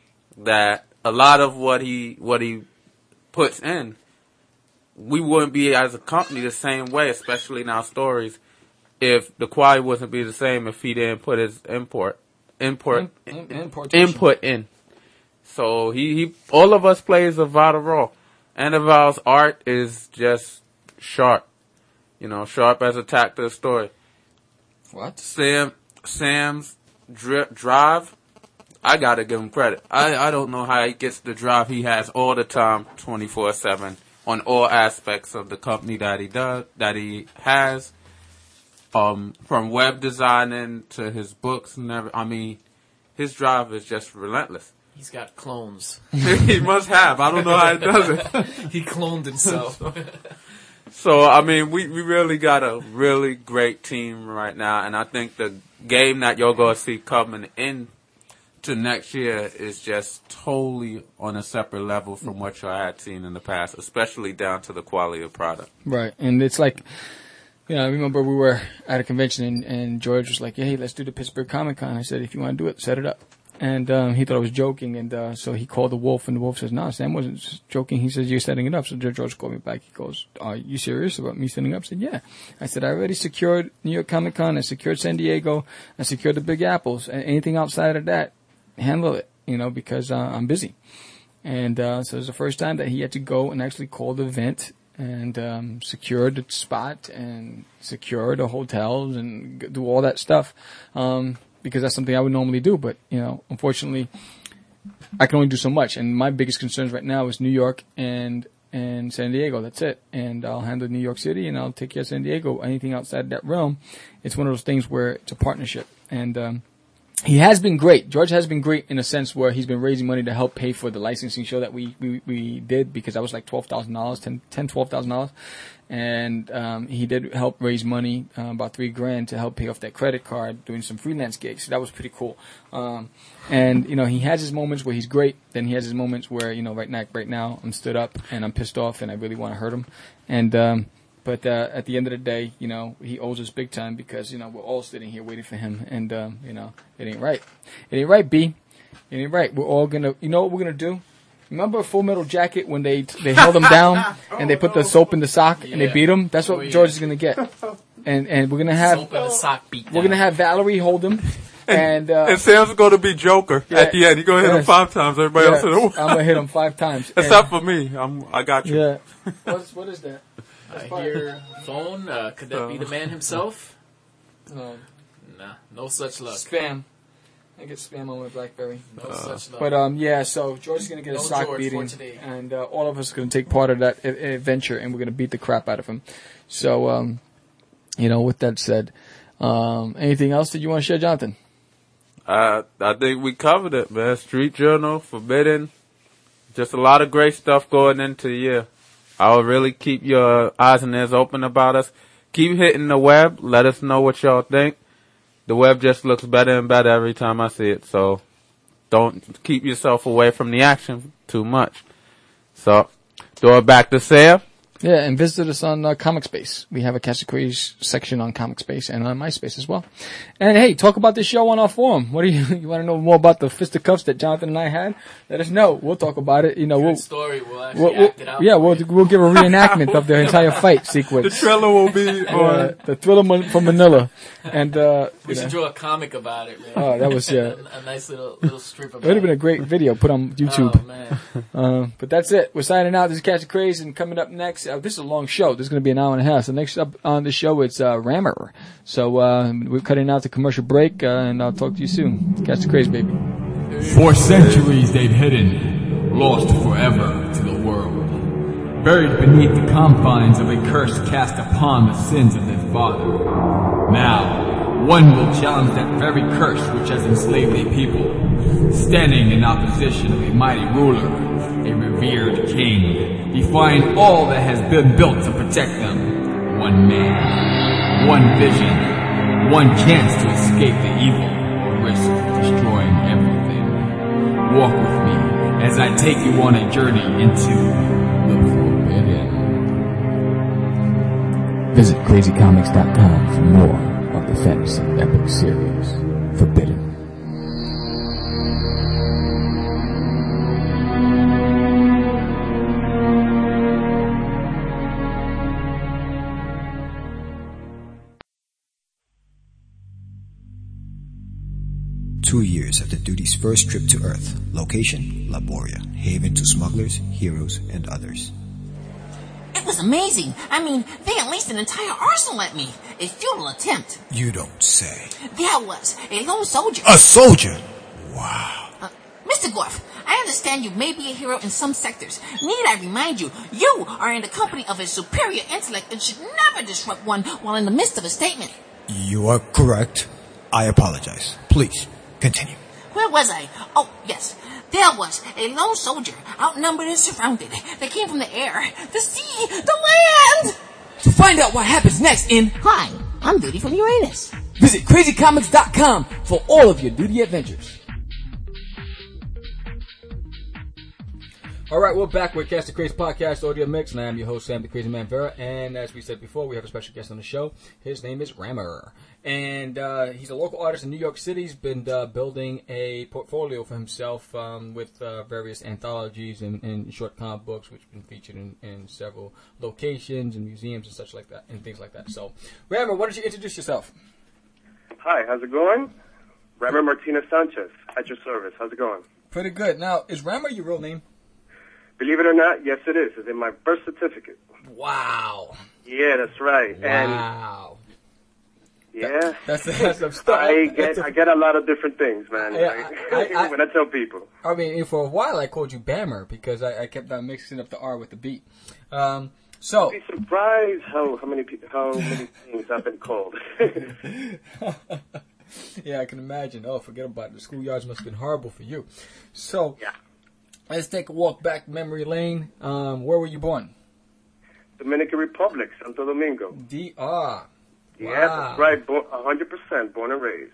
that a lot of what he what he puts in, we wouldn't be as a company the same way, especially in our stories, if the quality wouldn't be the same if he didn't put his import import In- in- importation. input in. So he, he all of us plays a vital role. Annival's art is just sharp, you know, sharp as a tack to the story. What? Sam Sam's dri- drive, I gotta give him credit. I, I don't know how he gets the drive he has all the time, twenty-four seven, on all aspects of the company that he does, that he has. Um, from web designing to his books and everything. I mean, his drive is just relentless. He's got clones. He must have. I don't know how he does it. He cloned himself. So, I mean, we, we really got a really great team right now, and I think the game that you're going to see coming in to next year is just totally on a separate level from what y'all had seen in the past, especially down to the quality of product. Right, and it's like, you know, I remember we were at a convention and, and George was like, hey, let's do the Pittsburgh Comic Con. I said, if you want to do it, set it up. And um, he thought I was joking, and uh, so he called the Wolf, and the Wolf says, no, Sam wasn't joking. He says, you're setting it up. So George called me back. He goes, are you serious about me setting up? I said, yeah. I said, I already secured New York Comic Con. I secured San Diego. I secured the Big Apples. And anything outside of that, handle it, you know, because uh, I'm busy. And uh, so it was the first time that he had to go and actually call the event and um, secure the spot and secure the hotels and g- do all that stuff. Um because that's something I would normally do. But, you know, unfortunately, I can only do so much. And my biggest concerns right now is New York and and San Diego. That's it. And I'll handle New York City, and I'll take care of San Diego. Anything outside that realm, it's one of those things where it's a partnership. And um, he has been great. George has been great in a sense where he's been raising money to help pay for the licensing show that we, we, we did, because that was like twelve thousand dollars, ten, ten twelve thousand dollars. And um, he did help raise money, uh, about three grand, to help pay off that credit card, doing some freelance gigs. So that was pretty cool. Um, and you know, he has his moments where he's great. Then he has his moments where, you know, right now, right now, I'm stood up and I'm pissed off and I really want to hurt him. And um, but uh, at the end of the day, you know, he owes us big time, because you know we're all sitting here waiting for him, and um, you know, it ain't right. It ain't right, B. It ain't right. We're all gonna. You know what we're gonna do? Remember Full Metal Jacket when they they held him down and they put the soap in the sock and they Yeah. beat him? That's what Oh, yeah. George is gonna get. And and we're gonna have Soap and a sock beat we're gonna have Valerie hold him, and uh, And Sam's going to be Joker Yeah. at the end. You're going to hit him Yes. five times. Everybody yeah, else hit him. I'm gonna hit him five times. Except for me. I'm, I got And, you. yeah. What's what is that? I hear phone. Uh, could that be the man himself? No, Nah, no such luck. spam. I get spam on my BlackBerry. No such luck. But um, yeah. So George is gonna get a No sock George beating, for today. and uh, all of us are gonna take part of that a- adventure, and we're gonna beat the crap out of him. So um, you know, with that said, um, anything else that you want to share, Jonathan? Uh, I think we covered it, man. Street Journal, Forbidden. Just a lot of great stuff going into the year. I would really keep your eyes and ears open about us. Keep hitting the web. Let us know what y'all think. The web just looks better and better every time I see it. So don't keep yourself away from the action too much. So throw it back to Sam. Yeah, and visit us on uh, Comic Space. We have a Cast of Craze section on Comic Space and on MySpace as well. And hey, talk about this show on our forum. What do you you want to know more about the fisticuffs that Jonathan and I had? Let us know. We'll talk about it. You know, Good we'll, story. We'll actually we'll, we'll act it out. yeah, for we'll you. we'll give a reenactment of the entire fight The sequence. trailer will be Uh, on. the Thriller Mon- from Manila, and uh, We you should know, draw a comic about it, man. Oh, that was, yeah. a, a nice little little strip about it would have been a it. great video put on YouTube. Oh man. Uh, but that's it. We're signing out. This is Catch the Craze, and coming up next, uh, this is a long show. This is going to be an hour and a half. So next up on the show, it's uh, Rammer. So uh, we're cutting out the commercial break, uh, and I'll talk to you soon. Catch the Craze, baby. For centuries they've hidden, lost forever to the world, buried beneath the confines of a curse cast upon the sins of their father. Now, one will challenge that very curse which has enslaved a people, standing in opposition of a mighty ruler, a revered king, defying all that has been built to protect them. One man, one vision, one chance to escape the evil or risk destroying everything. Walk with me as I take you on a journey into the forbidden. Visit crazy comics dot com for more of the fantasy epic series, Forbidden. duty's first trip to Earth. Location, Laboria. Haven to smugglers, heroes, and others. It was amazing. I mean, they unleashed an entire arsenal at me. A futile attempt. You don't say. There was a lone soldier. A soldier? Wow. Uh, Mister Gorf, I understand you may be a hero in some sectors. Need I remind you, you are in the company of a superior intellect and should never disrupt one while in the midst of a statement. You are correct. I apologize. Please, continue. Where was I? Oh, yes. There was a lone soldier, outnumbered and surrounded. They came from the air, the sea, the land! To find out what happens next in Hi, I'm Duty from Uranus. visit crazy comics dot com for all of your duty adventures. All right, we're back with Cast the Crazy Podcast Audio Mix, and I am your host, Sam the Crazy Man Vera. And as we said before, we have a special guest on the show. His name is Rammer, and uh, he's a local artist in New York City. He's been uh, building a portfolio for himself um, with uh, various anthologies and, and short comic books, which have been featured in, in several locations and museums and such like that, and things like that. So, Rammer, why don't you introduce yourself? Hi, how's it going? Rammer Martinez Sanchez, at your service. How's it going? Pretty good. Now, is Rammer your real name? Believe it or not, yes it is. It's in my birth certificate. Wow. Yeah, that's right. Wow. And yeah, That's that's some stuff. I That's get a- I get a lot of different things, man. Yeah, Like, I- I- when I tell people. I mean, for a while I called you Bammer because I, I kept on mixing up the R with the beat. Um, so You'd be surprised how how many people how many things I've been called. yeah, I can imagine. Oh, forget about it. The schoolyards must have been horrible for you. So Yeah. let's take a walk back memory lane. Um, where were you born? Dominican Republic, Santo Domingo. D R. Yeah, Wow. that's right. Born, one hundred percent born and raised.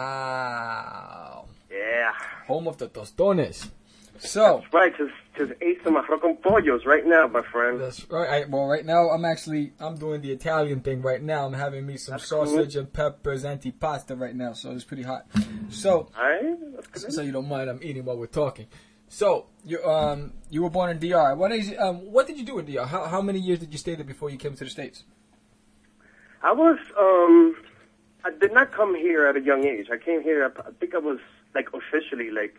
Wow. Yeah. Home of the tostones. So That's right. Just just ate some arroz con pollos right now, my friend. that's right. I, well, right now I'm actually I'm doing the Italian thing right now. I'm having me some That's sausage cool. and peppers, antipasta right now. So it's pretty hot. So All right. That's good. so you don't mind I'm eating while we're talking. So you um you were born in D R. What is um what did you do in D R? How how many years did you stay there before you came to the States? I was, um, I did not come here at a young age. I came here, I think I was, like, officially, like,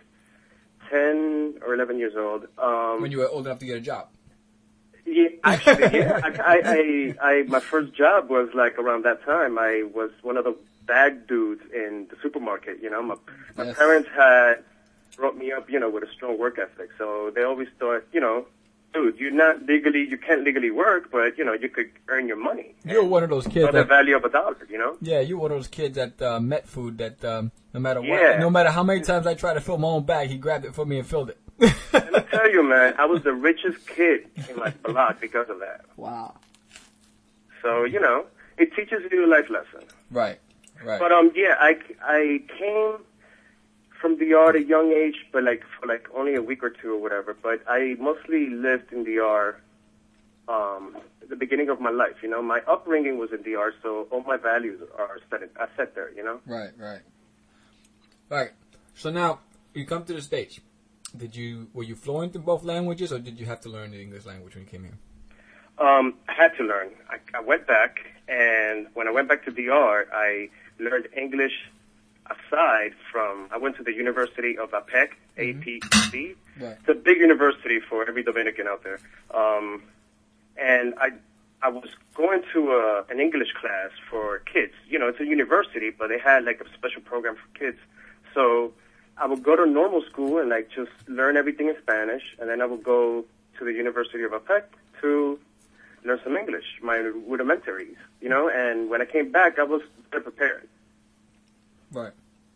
ten or eleven years old. Um, When you were old enough to get a job. yeah, actually, yeah. I, I, I, I, my first job was, like, around that time. I was one of the bag dudes in the supermarket, you know. My, my Yes. parents had brought me up, you know, with a strong work ethic. So they always thought, you know, dude, you're not legally, you can't legally work, but, you know, you could earn your money. You were one of those kids For the that value of a dollar, you know? yeah, you were one of those kids that uh, met food that um, no matter what, Yeah. no matter how many times I tried to fill my own bag, he grabbed it for me and filled it. Let me tell you, man, I was the richest kid in my block because of that. Wow. So, you know, it teaches you a life lesson. Right. Right. But, um, yeah, I, I came from D R at a young age, but, like, for, like, only a week or two or whatever. But I mostly lived in D R um, at the beginning of my life, you know. My upbringing was in D R, so all my values are set, are set there, you know. Right, right. Right. So now you come to the States. Did you were you fluent in both languages, or did you have to learn the English language when you came here? Um, I had to learn. I, I went back, and when I went back to D R, I learned English aside from, I went to the University of A P E C, A P E C. Right. It's a big university for every Dominican out there. Um, and I I was going to a, an English class for kids. You know, it's a university, but they had like a special program for kids. So I would go to normal school and like just learn everything in Spanish, and then I would go to the University of A P E C to learn some English, my rudimentaries, you know. And when I came back, I was better prepared. Right.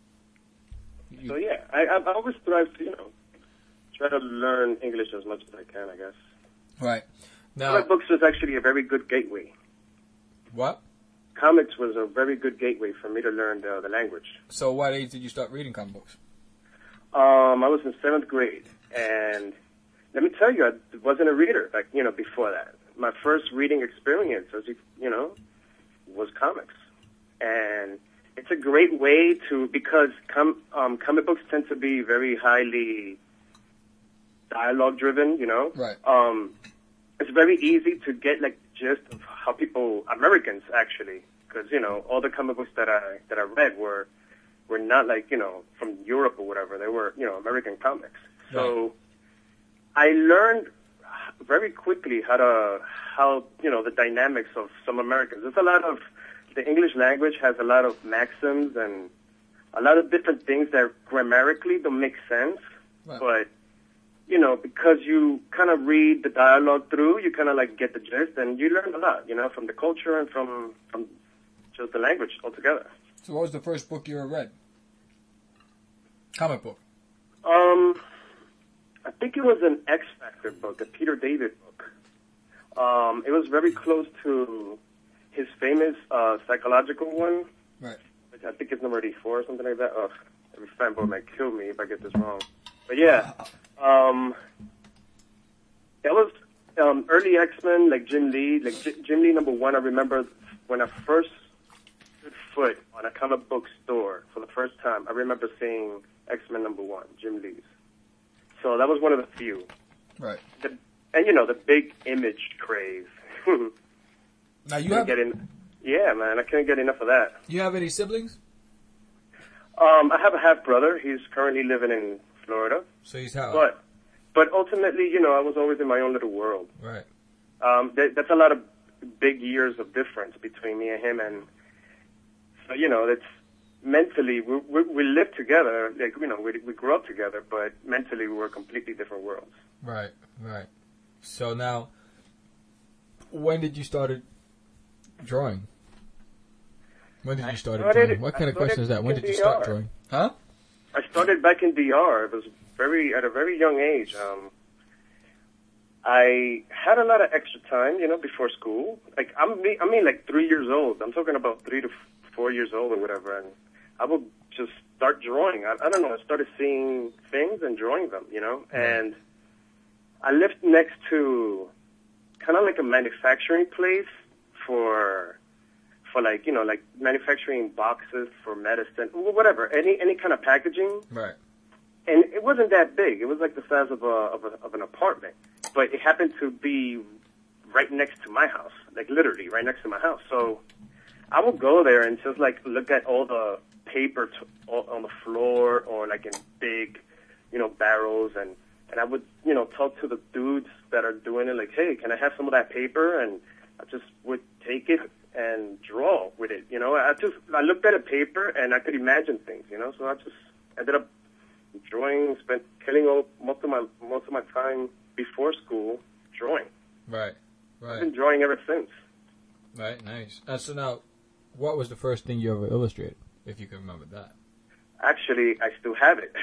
So yeah, I, I've always strived to, you know, try to learn English as much as I can, I guess. Right. Now, Comic books was actually a very good gateway. what? Comics was a very good gateway for me to learn the, the language. So, what age did you start reading comic books? Um, I was in seventh grade, and let me tell you, I wasn't a reader, like, you know, before that. My first reading experience, as you, you know, was comics. And it's a great way to, because com, um, comic books tend to be very highly dialogue driven, you know? Right. Um, it's very easy to get, like, gist of how people, Americans actually, because, you know, all the comic books that I, that I read were were not like, you know, from Europe or whatever. They were, you know, American comics. So I learned very quickly how to, how, you know, the dynamics of some Americans. There's a lot of, the English language has a lot of maxims and a lot of different things that grammatically don't make sense. Right. But, you know, because you kind of read the dialogue through, you kind of like get the gist and you learn a lot, you know, from the culture and from, from just the language altogether. So what was the first book you ever read? Comic book. Um, I think it was an X Factor book, a Peter David book. Um, it was very close to his famous uh, psychological one, Right. which I think is number eighty-four or something like that. Ugh, every fanboy might kill me if I get this wrong. But yeah, um, that was um, early X-Men, like Jim Lee. Like J- Jim Lee number one, I remember when I first stood foot on a comic book store for the first time, I remember seeing X-Men number one, Jim Lee's. So that was one of the few. Right. The, and, you know, the big image craze. Now you Couldn't have get in, yeah, man, I couldn't get enough of that. you have any siblings? Um, I have a half-brother. He's currently living in Florida. So he's how? But but ultimately, you know, I was always in my own little world. Right. Um, that, that's a lot of big years of difference between me and him. And, so, you know, it's mentally, we, we, we lived together. Like, you know, we, we grew up together, but mentally we were completely different worlds. Right. Right. So now, when did you start drawing? When did I you start started- drawing? What kind I of question is that? started When in did you D start R. drawing? Huh? I started back in D R. It was very, at a very young age. Um, I had a lot of extra time, you know, before school. Like, I'm, I mean, like three years old. I'm talking about three to f- four years old or whatever. And I would just start drawing. I, I don't know. I started seeing things and drawing them, you know. And I lived next to kind of like a manufacturing place for, for like, you know, like manufacturing boxes for medicine, wh- whatever, any any kind of packaging. Right. And it wasn't that big. It was like the size of a of, a, of an apartment, but it happened to be right next to my house, like literally right next to my house. So I would go there and just like look at all the paper t- all on the floor or like in big, you know, barrels, and and I would, you know, talk to the dudes that are doing it, like, hey, can I have some of that paper? And I just would take it and draw with it, you know. I just I looked at a paper and I could imagine things, you know. So I just ended up drawing, spent killing all, most of my most of my time before school drawing. Right. I've Right. been drawing ever since. Right. Nice. And so now, what was the first thing you ever illustrated, if you can remember that? Actually, I still have it.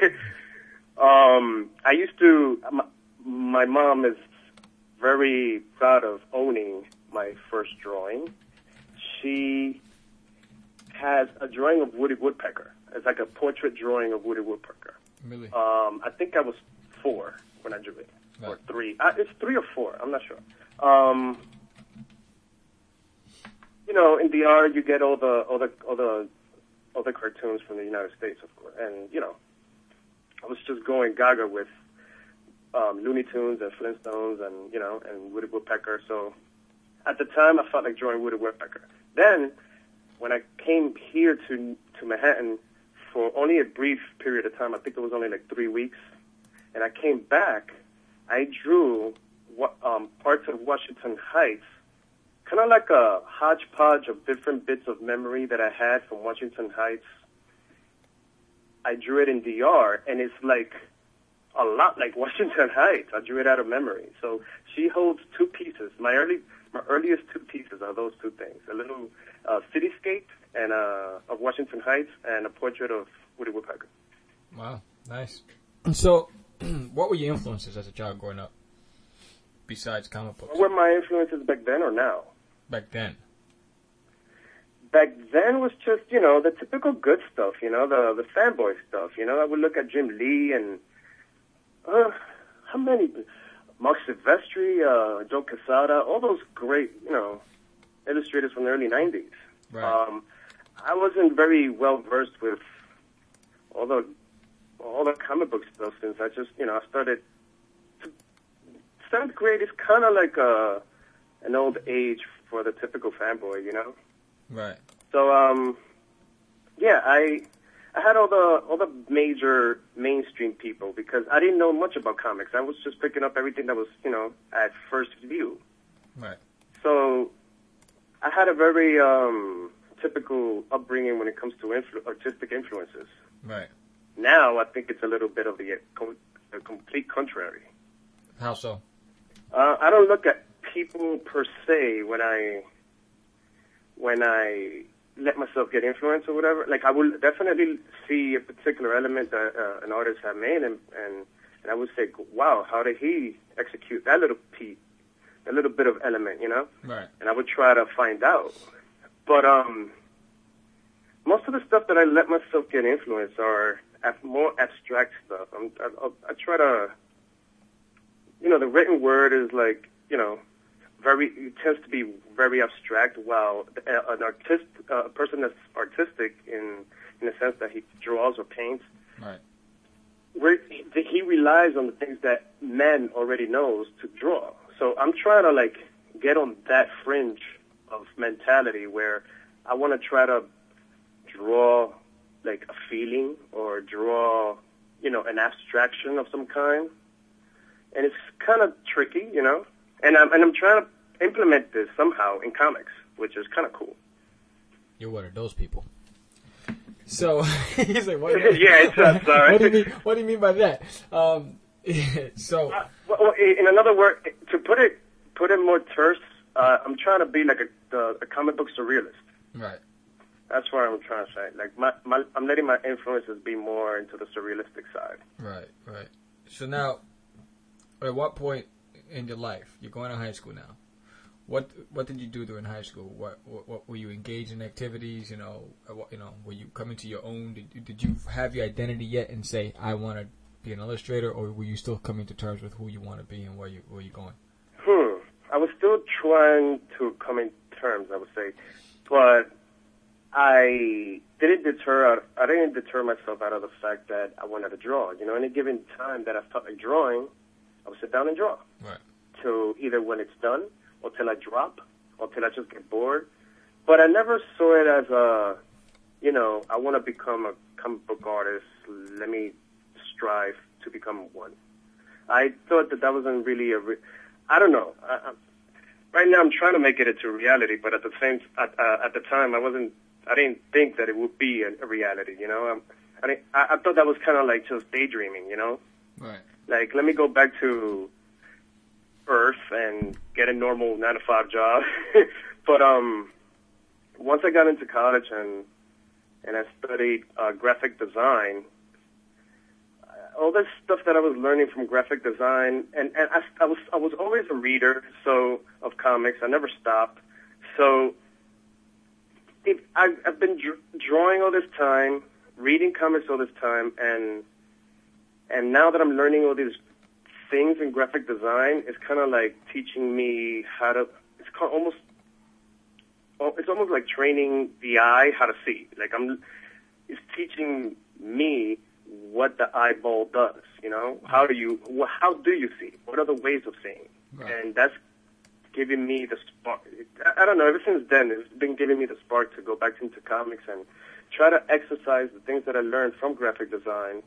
um, I used to. My, my mom is very proud of owning my first drawing. She has a drawing of Woody Woodpecker. It's like a portrait drawing of Woody Woodpecker. Really? Um, I think I was four when I drew it, or Right. three. Uh, it's three or four. I'm not sure. Um, you know, in D R, you get all the all the all the all the cartoons from the United States, of course, and you know, I was just going gaga with um, Looney Tunes and Flintstones, and you know, and Woody Woodpecker. So at the time, I felt like drawing Woody Woodpecker. Then, when I came here to to Manhattan for only a brief period of time, I think it was only like three weeks, and I came back, I drew what, um, parts of Washington Heights, kind of like a hodgepodge of different bits of memory that I had from Washington Heights. I drew it in D R, and it's like a lot like Washington Heights. I drew it out of memory. So she holds two pieces. My early, my earliest two pieces are those two things: a little uh, cityscape and uh, of Washington Heights, and a portrait of Woody Woodpecker. Wow. Nice. So, what were your influences as a child growing up, besides comic books? What were my influences back then or now? Back then. Back then was just, you know, the typical good stuff, you know, the the fanboy stuff. You know, I would look at Jim Lee and, uh, how many? Mark Silvestri, uh, Joe Quesada, all those great, you know, illustrators from the early nineties. Right. Um, I wasn't very well versed with all the all the comic book stuff since I just, you know, I started. Seventh grade is kind of like a an old age for the typical fanboy, you know. Right. So, um, yeah, I I had all the all the major mainstream people because I didn't know much about comics. I was just picking up everything that was, you know, at first view. Right. So I had a very um, typical upbringing when it comes to influ- artistic influences. Right. Now I think it's a little bit of the, com- the complete contrary. How so? Uh, I don't look at people per se when I when I let myself get influenced or whatever. Like I will definitely see a particular element that uh, an artist have made, and, and and I would say, wow, how did he execute that little piece, a little bit of element, you know? Right. And I would try to find out. But um, most of the stuff that I let myself get influenced are ab- more abstract stuff. I'm, I, I, I try to, you know, the written word is like, you know, very, it tends to be very abstract, while uh, an artist, uh, a person that's artistic in in the sense that he draws or paints, Right. where he, he relies on the things that man already knows to draw. So I'm trying to like get on that fringe of mentality where I want to try to draw like a feeling or draw, you know, an abstraction of some kind. And it's kind of tricky, you know, and I'm, and I'm trying to implement this somehow in comics, which is kind of cool. You're one of those people. So he's like, what? Yeah, it's uh, sorry. What do you mean? What do you mean by that? Um, so Uh, well, in another word, to put it put it more terse, uh, I'm trying to be like a, the, a comic book surrealist. right. That's what I'm trying to say. Like my, my, I'm letting my influences be more into the surrealistic side. Right, right. So now, at what point in your life, you're going to high school now, what what did you do during high school? What what, what were you engaged in activities? You know, uh, what, you know, were you coming to your own? Did, did you have your identity yet and say, I want to be an illustrator, or were you still coming to terms with who you want to be and where you where you going? Hmm. I was still trying to come in terms, I would say, but I didn't deter. I didn't deter myself out of the fact that I wanted to draw. You know, any given time that I felt like drawing, I would sit down and draw. Right. To either when it's done, or till I drop, or till I just get bored. But I never saw it as a, you know, I want to become a comic book artist. Let me strive to become one. I thought that that wasn't really a. Re- I don't know. I, I, right now, I'm trying to make it into reality, but at the same at, uh, at the time, I wasn't. I didn't think that it would be a, a reality. You know, I, I, didn't, I, I thought that was kind of like just daydreaming. You know, Right. like let me go back to Earth and get a normal nine to five job. But um, once I got into college and and I studied uh, graphic design, all this stuff that I was learning from graphic design, and, and I, I was I was always a reader, so of comics. I never stopped. So it, I, I've been dr- drawing all this time, reading comics all this time, and and now that I'm learning all these things in graphic design, it's kind of like teaching me how to. It's kind of almost. It's almost like training the eye how to see. Like I'm. It's teaching me what the eyeball does, you know? How do you, how do you see? What are the ways of seeing? Right. And that's giving me the spark. I, I don't know, ever since then, it's been giving me the spark to go back into comics and try to exercise the things that I learned from graphic design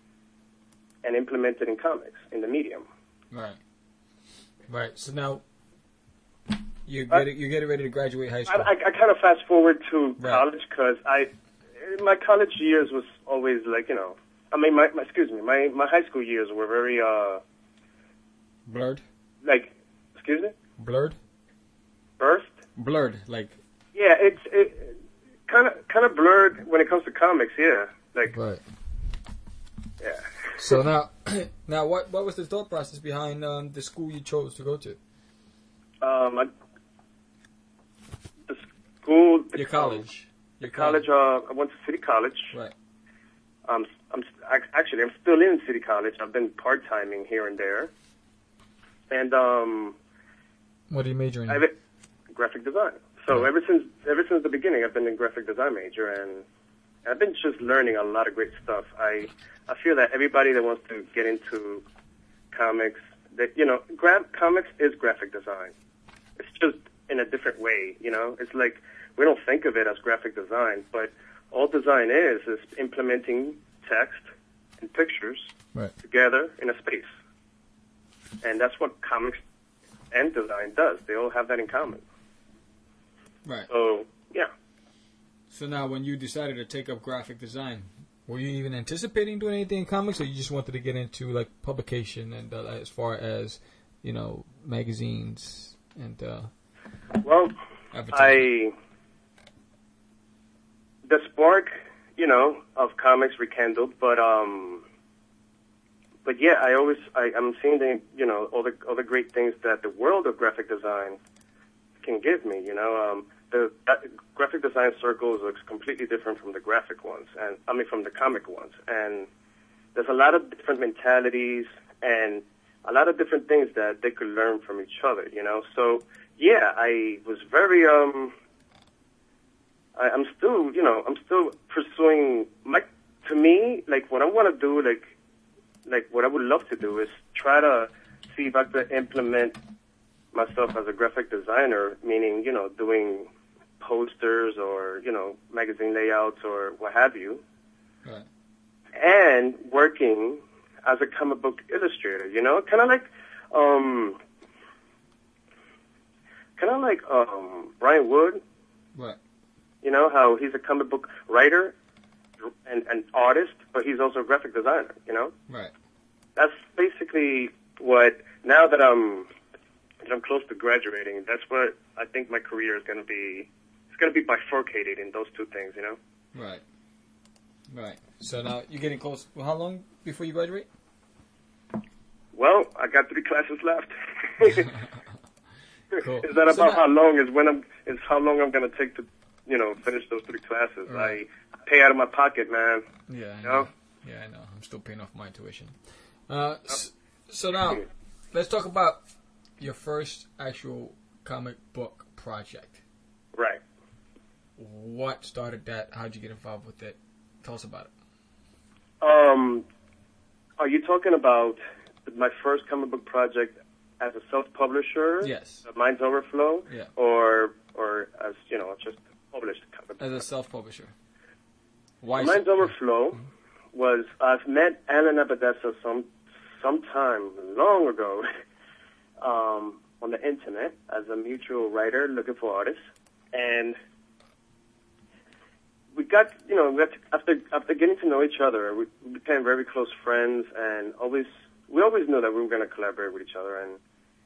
and implement it in comics, in the medium. Right. Right. So now, you're Uh, getting, you're getting ready to graduate high I, school. I, I kind of fast forward to Right. college because I, my college years was always like, you know, I mean, my, my excuse me, my, my high school years were very, uh, Blurred? like, excuse me, Blurred? burst. Blurred, like... Yeah, it's it kind of kind of blurred when it comes to comics. Yeah, like Right. yeah. So now, now what what was the thought process behind um, the school you chose to go to? Um, I, the school, Your college. the college. Uh, I went to City College. Right. Um, I'm ac- actually I'm still in City College. I've been part timing here and there, and um, What are you majoring I in? have it, graphic design. So Right. ever since ever since the beginning, I've been a graphic design major, and I've been just learning a lot of great stuff. I I feel that everybody that wants to get into comics, that you know, gra- comics is graphic design. It's just in a different way, you know. It's like we don't think of it as graphic design, but all design is is implementing text and pictures Right. together in a space. And that's what comics and design does. They all have that in common. Right. So, yeah. So now, when you decided to take up graphic design, were you even anticipating doing anything in comics, or you just wanted to get into like publication and uh, as far as, you know, magazines and uh, Well, advertising? I the spark, you know, of comics rekindled, but um, but yeah, I always I, I'm seeing the you know all the all the great things that the world of graphic design can give me. You know, um, the uh, graphic design circles looks completely different from the graphic ones, and I mean from the comic ones, and there's a lot of different mentalities and a lot of different things that they could learn from each other. You know, so yeah, I was very um. I, I'm still, you know, I'm still pursuing my. To me, like what I want to do, like, like what I would love to do is try to see if I could implement myself as a graphic designer, meaning, you know, doing posters or you know magazine layouts or what have you, Right. and working as a comic book illustrator. You know, kind of like, um, kind of like um, Brian Wood. Right. You know, how he's a comic book writer and an artist, but he's also a graphic designer, you know? Right. That's basically what, now that I'm, that I'm close to graduating, that's what I think my career is going to be, it's going to be bifurcated in those two things, you know? Right. Right. So now you're getting close. Well, how long before you graduate? Well, I got three classes left. Cool. Is that So about now- how long is when I'm, is how long I'm going to take to, you know, finish those three classes? Right. I pay out of my pocket, man. Yeah. I You know. know? Yeah, I know. I'm still paying off my tuition. Uh, s- so now, let's talk about your first actual comic book project. Right. What started that? How'd you get involved with it? Tell us about it. Um, are you talking about my first comic book project as a self-publisher? Yes. uh, Mind's Overflow? Yeah. Or, or as, you know, just published comic book? As a self-publisher. Why? Mind's so- Overflow was, I've met Alan Abadessa some, sometime long ago um, on the internet as a mutual writer looking for artists. And we got, you know, we got to, after after getting to know each other, we became very close friends, and always we always knew that we were going to collaborate with each other, and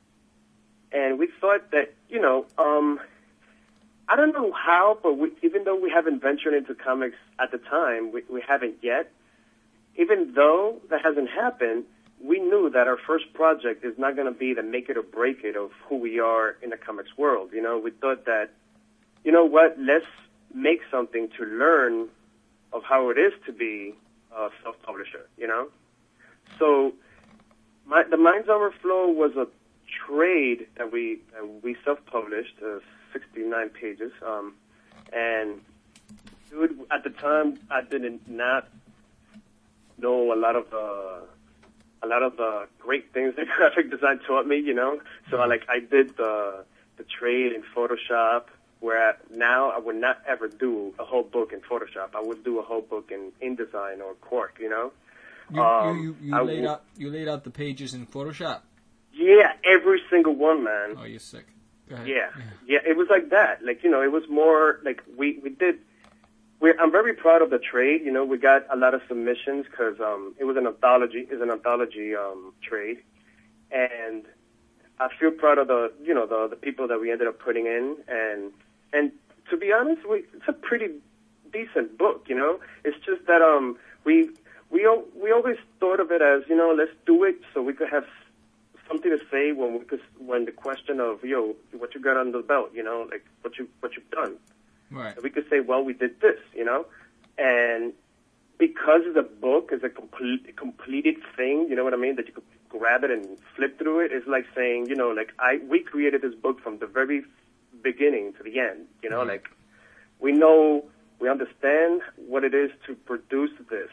and we thought that, you know, um, I don't know how, but we, even though we haven't ventured into comics at the time, we, we haven't yet. Even though that hasn't happened, we knew that our first project is not going to be the make it or break it of who we are in the comics world. You know, we thought that, you know what, let's make something to learn of how it is to be a self-publisher, you know? So my, the Mind's Overflow was a trade that we uh, we self-published, uh, sixty-nine pages, um, and dude, at the time I didn't not know a lot of uh, a lot of uh, great things that graphic design taught me, you know. So I like I did the the trade in Photoshop. Where now I would not ever do a whole book in Photoshop. I would do a whole book in InDesign or Quark, you know? You, Um, you, you, I you laid w- out you laid out the pages in Photoshop. Yeah, every single one, man. Oh, you're sick. Go ahead. Yeah, yeah, it was like that. Like, you know, it was more like we, we did, we I'm very proud of the trade. You know, we got a lot of submissions because um, it was an anthology, it's an anthology um, trade. And I feel proud of the, you know, the, the people that we ended up putting in. And, and to be honest, we, it's a pretty decent book, you know? It's just that um, we, we, al- we always thought of it as, you know, let's do it so we could have something to say when we could, when the question of, yo, what you got under the belt, you know, like what you what you've done. Right. We could say, well, we did this, you know, and because the book is a complete completed thing, you know what I mean, that you could grab it and flip through it. It's like saying, you know, like I we created this book from the very beginning to the end, you know, Mm-hmm. like we know, we understand what it is to produce this,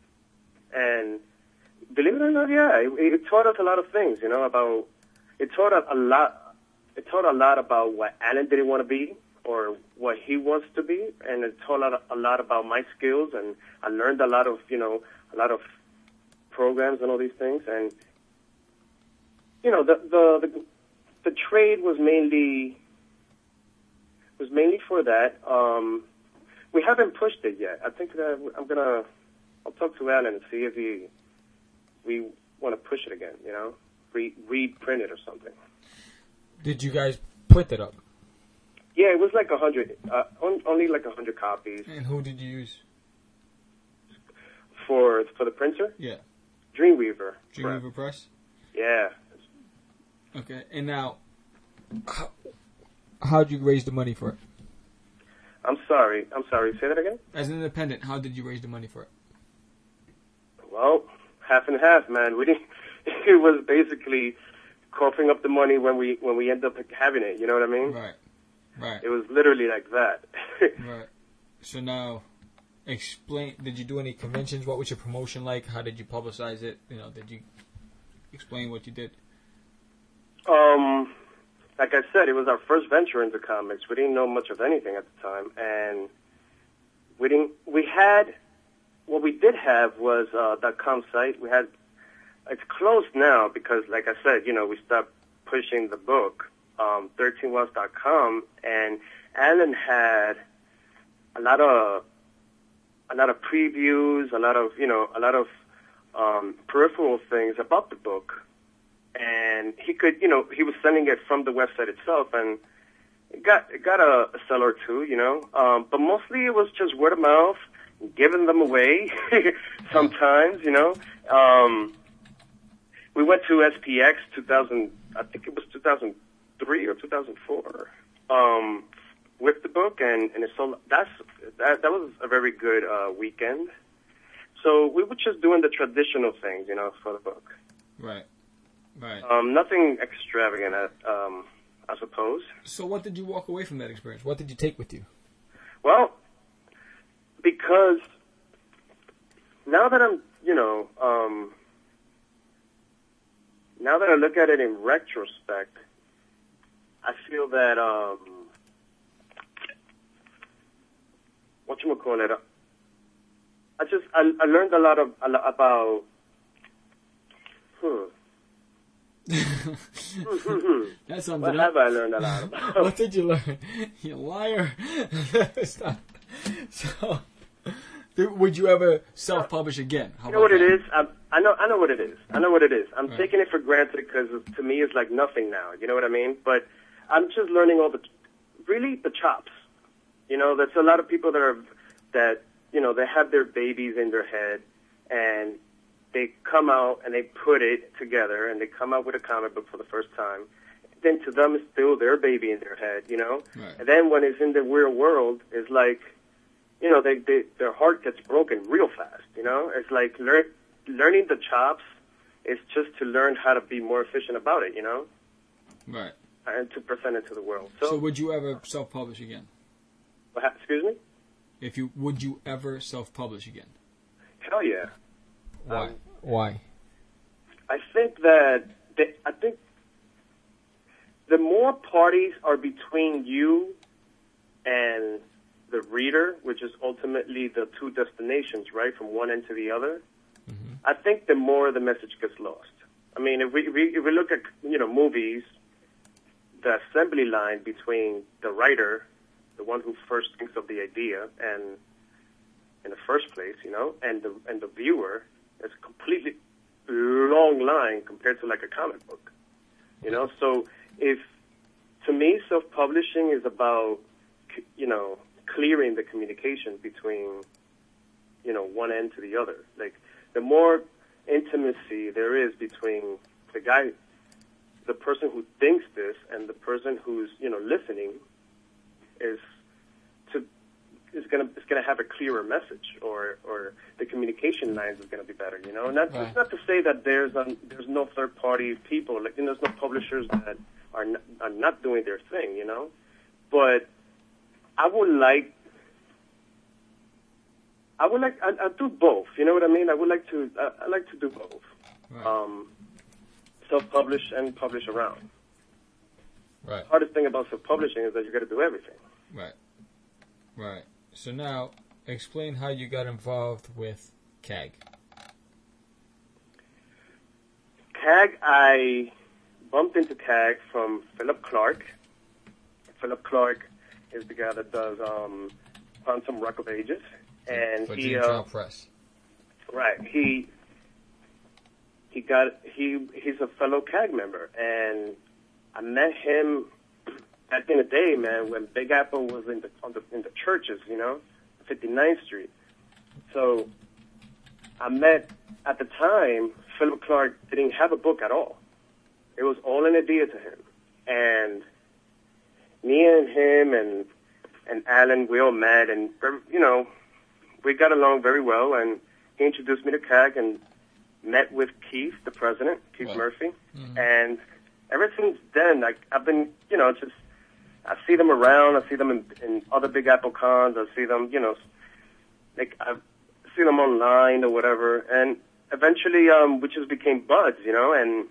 and believe it or not, yeah, it, it taught us a lot of things, you know, about, it taught us a lot, it taught a lot about what Alan didn't want to be, or what he wants to be, and it taught a lot, a lot about my skills, and I learned a lot of, you know, a lot of programs and all these things, and you know, the the the, the trade was mainly was mainly for that. Um, we haven't pushed it yet. I think that I'm gonna I'll talk to Alan and see if he we want to push it again. You know, re reprint it or something. Did you guys put that up? Yeah, it was like a hundred, uh, on, only like a hundred copies. And who did you use? For for the printer? Yeah. Dreamweaver. Dreamweaver Press? Yeah. Okay, and now, how, how'd you raise the money for it? I'm sorry, I'm sorry, say that again? As an independent, how did you raise the money for it? Well, half and half, man. We didn't, it was basically coughing up the money when we when we end up having it, you know what I mean? Right. Right. It was literally like that. Right. So now, explain. Did you do any conventions? What was your promotion like? How did you publicize it? You know, did you explain what you did? Um, like I said, it was our first venture into comics. We didn't know much of anything at the time, and we didn't. We had what we did have was a .com site. We had. It's closed now because, like I said, you know, we stopped pushing the book. Um, thirteen wells dot com, and Alan had a lot of a lot of previews, a lot of you know, a lot of um, peripheral things about the book, and he could, you know, he was sending it from the website itself, and it got it got a, a seller or two, you know, um, but mostly it was just word of mouth, giving them away sometimes, you know. Um, we went to S P X two thousand, I think it was two thousand three or two thousand four, um, with the book, and, and it sold. That's that. That was a very good uh, weekend. So we were just doing the traditional things, you know, for the book. Right, right. Um, nothing extravagant, um, I suppose. So what did you walk away from that experience? What did you take with you? Well, because now that I'm, you know, um, now that I look at it in retrospect, I feel that, um, whatchamacallit, I just, I, I learned a lot of, a lot about, hmm. That sums What it have up. I learned a lot about? What did you learn? You liar. Stop. So, th- would you ever self-publish again? How You know what about it that? is? I, I know. I know what it is. I know what it is. I'm Right. taking it for granted because to me it's like nothing now. You know what I mean? But I'm just learning all the, really the chops. You know, there's a lot of people that are that you know they have their babies in their head, and they come out and they put it together and they come out with a comic book for the first time. Then to them it's still their baby in their head. You know, Right. and then when it's in the real world, it's like, you know, they, they their heart gets broken real fast. You know, it's like learn. Learning the chops is just to learn how to be more efficient about it, you know, Right. and to present it to the world. So, So, would you ever self-publish again? what- excuse me? If you would you ever self-publish again? Hell yeah. Why? Um, Why? I think that they, I think the more parties are between you and the reader, which is ultimately the two destinations, right, from one end to the other. Mm-hmm. I think the more the message gets lost. I mean, if we, if we if we look at you know movies, the assembly line between the writer, the one who first thinks of the idea, and in the first place, you know, and the and the viewer, is a completely long line compared to like a comic book, you know. So if to me, self-publishing is about you know clearing the communication between you know one end to the other, like. The more intimacy there is between the guy, the person who thinks this, and the person who's you know listening, is to is gonna is gonna have a clearer message, or or the communication lines is gonna be better. You know, and that's Right. it's not to say that there's um, there's no third party people, like you know, there's no publishers that are not, are not doing their thing. You know, but I would like. I would like, I, I do both, you know what I mean? I would like to, I, I like to do both. Right. Um, self-publish and publish around. Right. The hardest thing about self-publishing is that you got to do everything. Right. Right. So now, explain how you got involved with C A G. C A G, I bumped into C A G from Philip Clark. Philip Clark is the guy that does um, Quantum Rock of Ages. And For he, Gene uh, Child Press. right, he he got he he's a fellow C A G member, and I met him back in the day, man, when Big Apple was in the on the in the churches, you know, fifty-ninth Street. So I met at the time Philip Clark didn't have a book at all. It was all an idea to him, and me and him and and Alan, we all met, and you know, we got along very well, and he introduced me to C A G and met with Keith, the president, Keith Right. Murphy, Mhm. and ever since then, like, I've been, you know, just, I see them around, I see them in, in other Big Apple cons, I see them, you know, like, I see them online or whatever, and eventually, um, we just became buds, you know, and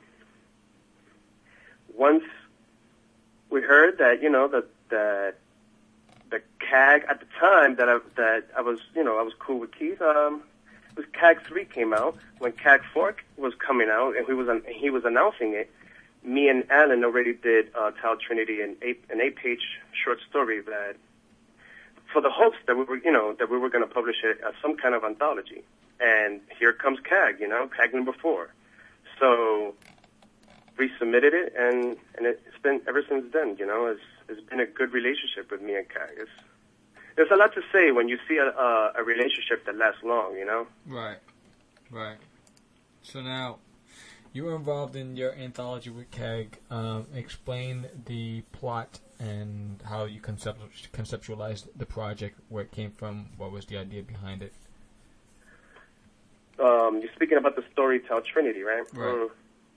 once we heard that, you know, that, that the C A G at the time that I, that I was, you know, I was cool with Keith, um, it was C A G three came out. When C A G four was coming out and he was, an, he was announcing it, me and Alan already did, uh, Tau Trinity, an eight, an eight page short story that, for the hopes that we were, you know, that we were going to publish it as some kind of anthology. And here comes C A G, you know, C A G number four. So, we submitted it, and, and it's been, ever since then, you know, it's, it's been a good relationship with me and C A G. It's, there's a lot to say when you see a, a, a relationship that lasts long, you know? Right. Right. So now, you were involved in your anthology with C A G. Um, explain the plot and how you concept- conceptualized the project, where it came from, what was the idea behind it. Um, you're speaking about the story Tau Trinity, right? Right. Mm.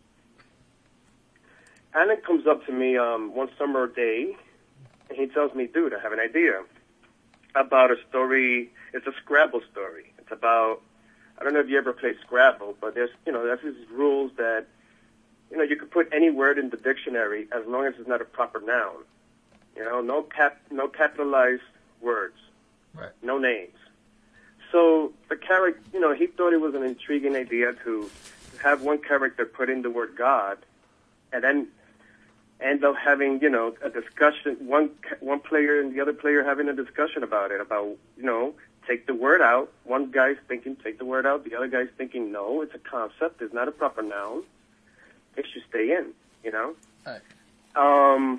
Alan comes up to me um, one summer day, and he tells me, dude, I have an idea about a story. It's a Scrabble story. It's about, I don't know if you ever played Scrabble, but there's, you know, there's these rules that, you know, you could put any word in the dictionary as long as it's not a proper noun. You know, no cap, no capitalized words. Right. No names. So the character, you know, he thought it was an intriguing idea to have one character put in the word God, and then end up having, you know, a discussion, one one player and the other player having a discussion about it, about, you know, take the word out. One guy's thinking, take the word out. The other guy's thinking, no, it's a concept. It's not a proper noun. It should stay in, you know? Right. Um,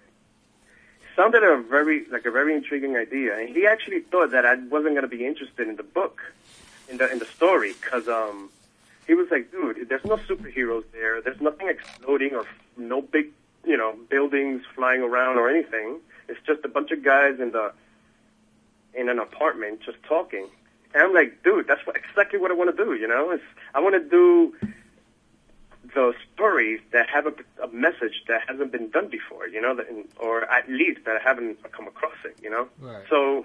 sounded a very, like a very intriguing idea. And he actually thought that I wasn't going to be interested in the book, in the, in the story, because, um, he was like, dude, there's no superheroes there. There's nothing exploding or no big, you know, buildings flying around or anything. It's just a bunch of guys in the in an apartment just talking. And I'm like, dude, that's what, exactly what I want to do, you know? It's, I want to do those stories that have a, a message that hasn't been done before, you know, that, or at least that I haven't come across it, you know? Right. So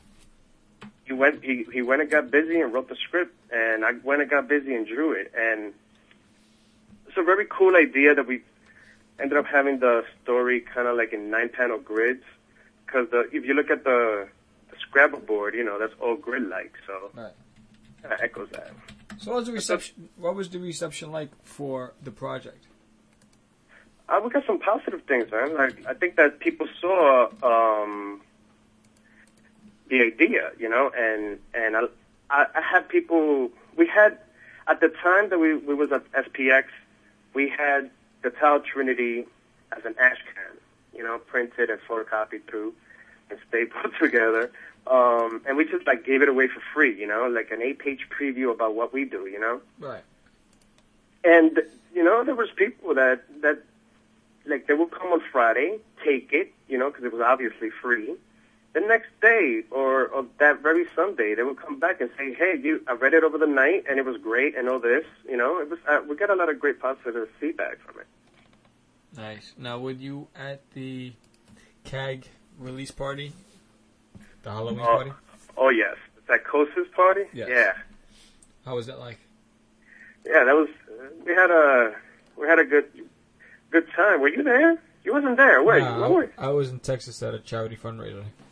he went, he, he went and got busy and wrote the script, and I went and got busy and drew it. And it's a very cool idea that we ended up having the story kind of like in nine-panel grids, because if you look at the, the Scrabble board, you know, that's all grid-like, so Right. kind of echoes that. So what was the reception? What was the reception like for the project? Uh, we got some positive things, man. Like, I think that people saw um, the idea, you know, and and I, I, I had people. We had at the time that we we was at S P X, we had the Tau Trinity as an ash can, you know, printed and photocopied through and stapled together. Um, and we just, like, gave it away for free, you know, like an eight-page preview about what we do, you know? Right. And, you know, there was people that, that like, they would come on Friday, take it, you know, because it was obviously free. The next day, or, or that very Sunday, they would come back and say, hey, you, I read it over the night, and it was great, and all this, you know? It was, uh, we got a lot of great positive feedback from it. Nice. Now, were you at the C A G release party? The Halloween Oh, party? oh, yes. The Psychosis party? Yes. Yeah. How was that like? Yeah, that was, uh, we had a, we had a good, good time. Were you there? You wasn't there, were you? Nah, Where were you? I, I was in Texas at a charity fundraiser.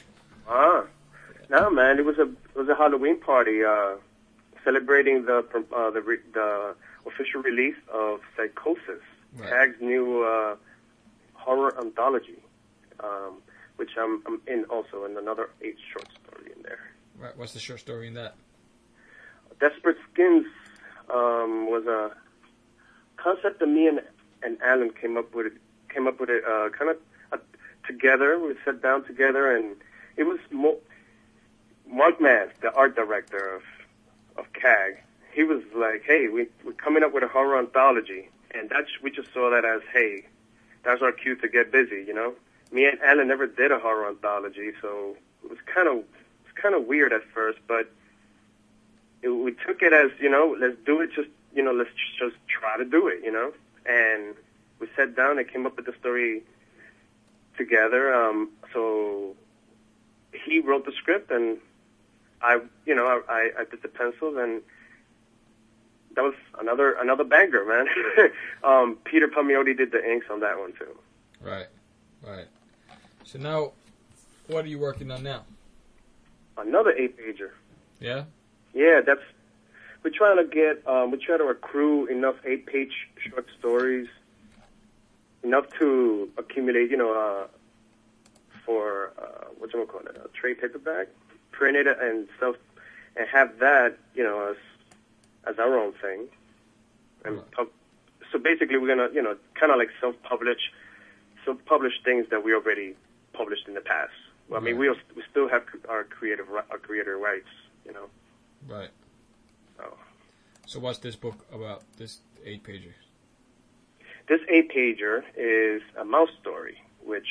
Ah, no, man, it was a it was a Halloween party uh, celebrating the uh, the re- the official release of Psychosis, Right. Tag's new uh, horror anthology, um, which I'm I'm in also, and another eight short story in there. Right. What's the short story in that? Desperate Skins um, was a concept that me and, and Alan came up with. Came up with it uh, kind of uh, together. We sat down together, and it was mo- Mark Maz, the art director of of C A G. He was like, "Hey, we, we're coming up with a horror anthology," and that's we just saw that as, "Hey, that's our cue to get busy," you know. Me and Alan never did a horror anthology, so it was kind of it was kind of weird at first, but it, we took it as, you know, let's do it. Just you know, let's just try to do it, you know, and we sat down and came up with the story together. Um, so he wrote the script, and I, you know, I, I did the pencils, and that was another another banger, man. um, Peter Palmiotti did the inks on that one too. Right, right. So now, what are you working on now? Another eight pager. Yeah. Yeah, that's. We're trying to get. Um, we're trying to accrue enough eight page short stories. Enough to accumulate, you know, uh, for uh, what you call it, a trade paperback, print it and self, and have that, you know, as as our own thing. And pub- so basically, we're gonna, you know, kind of like self-publish, self-publish things that we already published in the past. Well, I mean, we we still have our creative our creator rights, you know. Right. So, so what's this book about? This eight pager. This eight-pager is a mouse story, which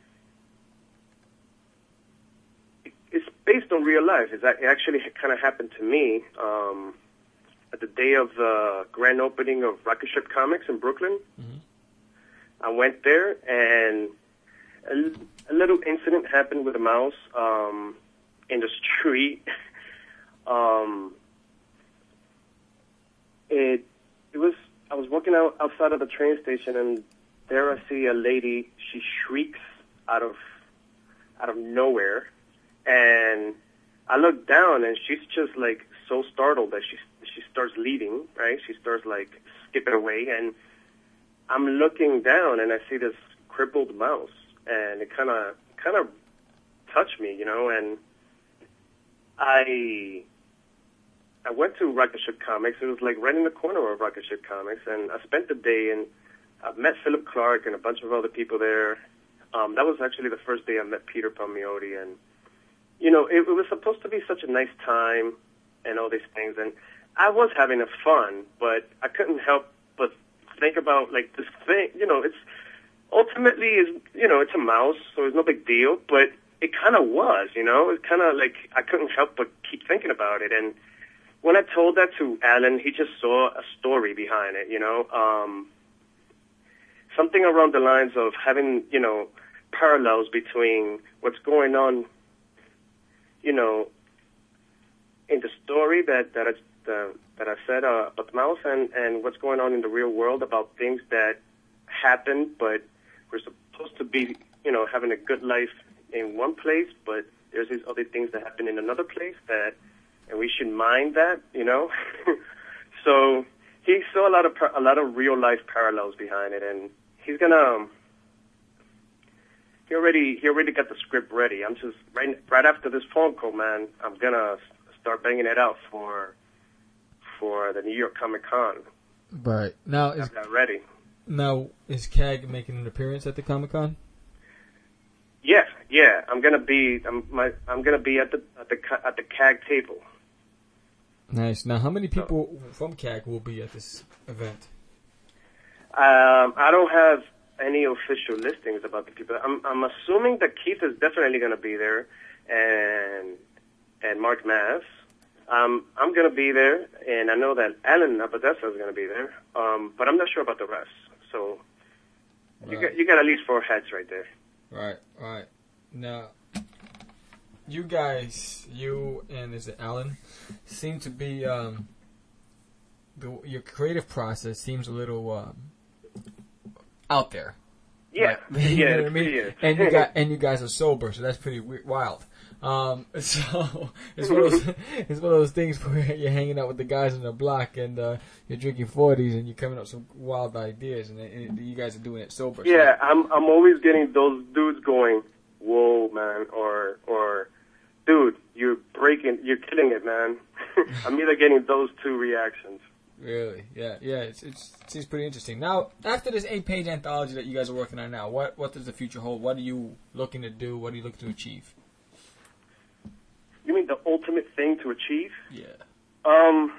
is based on real life. It's, it actually kind of happened to me um, at the day of the grand opening of Rocket Ship Comics in Brooklyn. Mm-hmm. I went there, and a, a little incident happened with a mouse um, in the street. um, it it was. I was walking out outside of the train station, and there I see a lady. She shrieks out of out of nowhere, and I look down, and she's just like so startled that she she starts leaving. Right? She starts like skipping away, and I'm looking down, and I see this crippled mouse, and it kind of kind of touched me, you know, and I. I went to Rocket Ship Comics. It was like right in the corner of Rocket Ship Comics, and I spent the day, and I met Philip Clark and a bunch of other people there. Um, that was actually the first day I met Peter Palmiotti, and you know, it, it was supposed to be such a nice time and all these things, and I was having a fun, but I couldn't help but think about like this thing. You know, it's ultimately is you know it's a mouse, so it's no big deal, but it kind of was. You know, it kind of like I couldn't help but keep thinking about it, and when I told that to Alan, he just saw a story behind it, you know, um, something around the lines of having, you know, parallels between what's going on, you know, in the story that that I, the, that I said uh, about the mouse, and, and what's going on in the real world about things that happen, but we're supposed to be, you know, having a good life in one place, but there's these other things that happen in another place that. And we should mind that, you know. So he saw a lot of a lot of real life parallels behind it, and he's gonna. Um, he already he already got the script ready. I'm just right right after this phone call, man. I'm gonna start banging it out for for the New York Comic Con. Right now, is that ready? Now is C A G making an appearance at the Comic Con? Yeah, yeah. I'm gonna be. I'm my. I'm gonna be at the at the at the C A G table. Nice. Now, how many people from C A G will be at this event? Um, I don't have any official listings about the people. I'm, I'm assuming that Keith is definitely going to be there, and and Mark Maz. Um, I'm going to be there, and I know that Alan Abadessa is going to be there, um, but I'm not sure about the rest. So right. you got you got at least four heads right there. Right, right. Now, you guys, you and is it Alan, seem to be um, the your creative process seems a little um, out there. Yeah, Right? You yeah, know what I it mean? really is. And you got and you guys are sober, so that's pretty we- wild. Um, so it's one of those it's one of those things where you're hanging out with the guys on the block and uh, you're drinking forties and you're coming up with some wild ideas, and, and you guys are doing it sober. Yeah, I'm I'm always getting those dudes going, whoa, man, or or, dude, you're breaking, you're killing it, man. I'm either getting those two reactions. Really? Yeah, yeah. It's, it's it seems pretty interesting. Now, after this eight-page anthology that you guys are working on now, what what does the future hold? What are you looking to do? What are you looking to achieve? You mean the ultimate thing to achieve? Yeah. Um,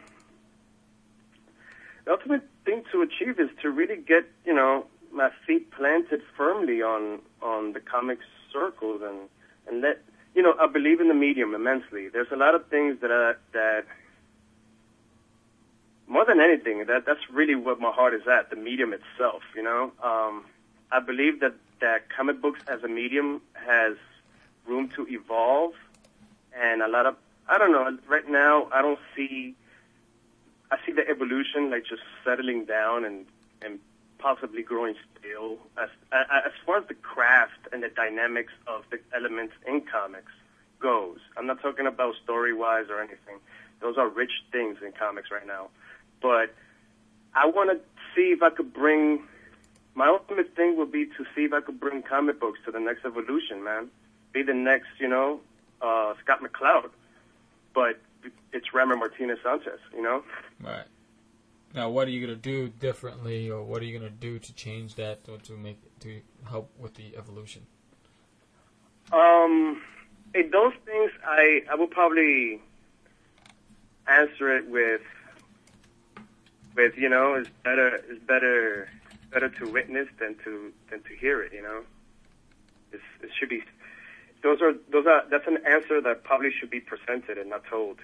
the ultimate thing to achieve is to really get, you know, my feet planted firmly on on the comics circles and and let, you know, I believe in the medium immensely. There's a lot of things that I, that more than anything, that that's really what my heart is at, the medium itself, you know. Um, I believe that that comic books as a medium has room to evolve. And a lot of, I don't know, right now I don't see, I see the evolution like just settling down and, and possibly growing stale. As, as far as the craft and the dynamics of the elements in comics goes, I'm not talking about story-wise or anything. Those are rich things in comics right now. But I want to see if I could bring, my ultimate thing would be to see if I could bring comic books to the next evolution, man. Be the next, you know, Uh, Scott McCloud, but it's Rammer Martinez Sanchez, you know? Right. Now, what are you going to do differently, or what are you going to do to change that, or to make to help with the evolution? Um, in those things, I, I will probably answer it with, with, you know, it's better, it's better, better to witness than to, than to hear it, you know? It's, it should be, Those are those are that's an answer that probably should be presented and not told.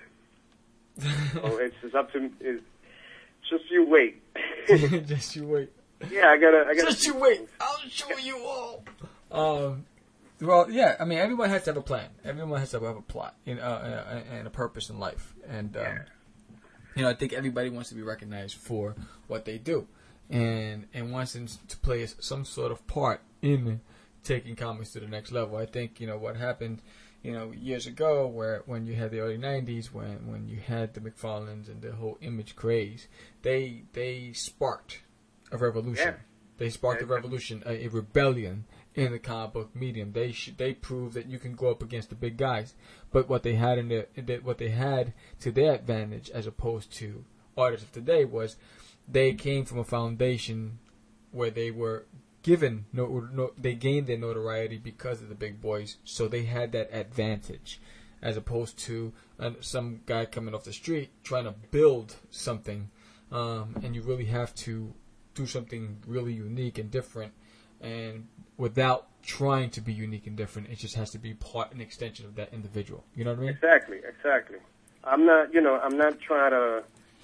So it's, it's up to it's just you wait. Just you wait. Yeah, I gotta I gotta Just you wait. I'll show you all. Um. Well, yeah. I mean, everyone has to have a plan. Everyone has to have a plot, you know, uh, and a purpose in life. And um, Yeah. you know, I think everybody wants to be recognized for what they do, and and wants to play some sort of part in taking comics to the next level. I think, you know, what happened, you know, years ago, where when you had the early nineties, when when you had the McFarlanes and the whole image craze, they they sparked a revolution. Yeah. They sparked a revolution, a, a rebellion in the comic book medium. They sh- they proved that you can go up against the big guys. But what they had in their, that what they had to their advantage, as opposed to artists of today, was they came from a foundation where they were given no, no, they gained their notoriety because of the big boys, so they had that advantage, as opposed to uh, some guy coming off the street trying to build something, um, and you really have to do something really unique and different, and without trying to be unique and different, it just has to be part and extension of that individual. You know what I mean? Exactly, exactly. I'm not, you know, I'm not trying to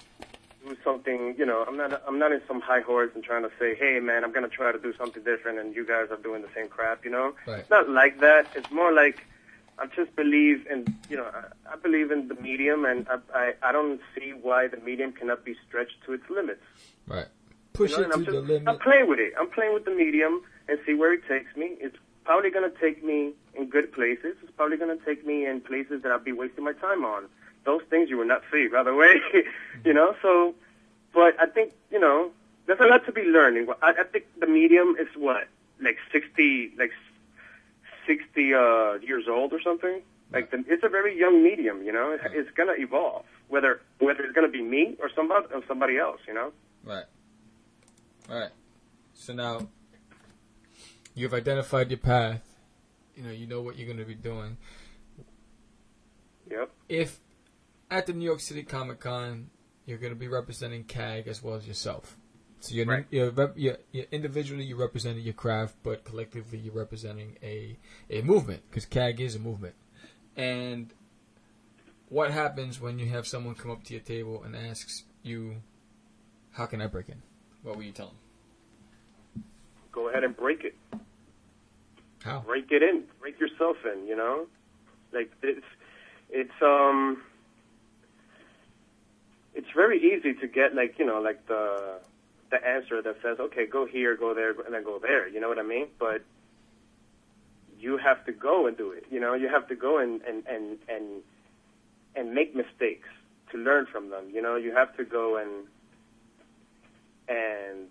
do something, you know, I'm not, I'm not in some high horse and trying to say, hey, man, I'm going to try to do something different and you guys are doing the same crap, you know? Right. It's not like that. It's more like I just believe in, you know, I, I believe in the medium, and I, I, I don't see why the medium cannot be stretched to its limits. Right. Push You know, it and to I'm the just, limit. I'm playing with it. I'm playing with the medium and see where it takes me. It's probably going to take me in good places. It's probably going to take me in places that I'll be wasting my time on. Those things you will not see right away, you know? So, but I think, you know, there's a lot to be learning. I, I think the medium is what, like sixty, like sixty uh, years old or something? Like, the, it's a very young medium, you know? It, it's going to evolve, whether whether it's going to be me or somebody, or somebody else, you know? Right. Right. So now you've identified your path. You know, you know what you're going to be doing. Yep. If at the New York City Comic Con, you're going to be representing C A G as well as yourself. So you're, Right. you're, rep, you're, you're individually you're representing your craft, but collectively you're representing a a movement, because C A G is a movement. And what happens when you have someone come up to your table and asks you, "How can I break in?" What will you tell them? Go ahead and break it. How? Break it in. Break yourself in, you know? Like, it's, it's, um, it's very easy to get, like, you know, like the, the answer that says, okay, go here, go there, and then go there. You know what I mean? But you have to go and do it. You know, you have to go and and and and, and make mistakes to learn from them. You know, you have to go and and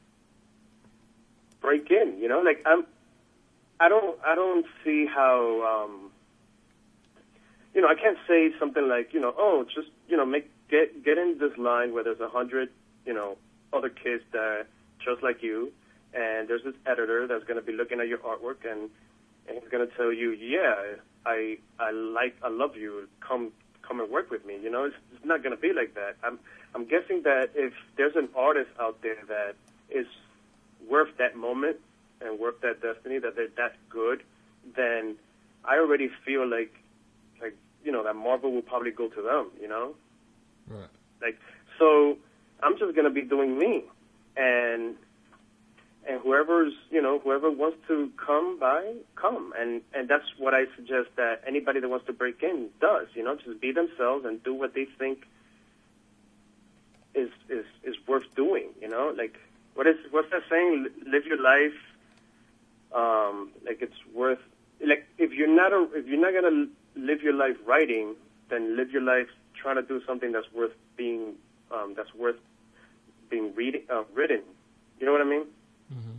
break in. You know, like I'm. I don't. I don't see how. Um, you know, I can't say something like, you know, oh, just you know, make get get in this line where there's a hundred, you know, other kids that just like you, and there's this editor that's going to be looking at your artwork and and he's going to tell you, yeah, I I like I love you. Come come and work with me. You know, it's, it's not going to be like that. I'm I'm guessing that if there's an artist out there that is worth that moment and worth that destiny, that they're that good, then I already feel like, like, you know, that Marvel will probably go to them, you know? Right. Like, so I'm just going to be doing me. And, and whoever's, you know, whoever wants to come by, come. And, and that's what I suggest that anybody that wants to break in does, you know, just be themselves and do what they think is, is, is worth doing, you know? Like, what is, what's that saying? Live your life. Um, like it's worth, like if you're not a, if you're not gonna live your life writing, then live your life trying to do something that's worth being, um, that's worth being reading, uh, written. You know what I mean? Mm-hmm.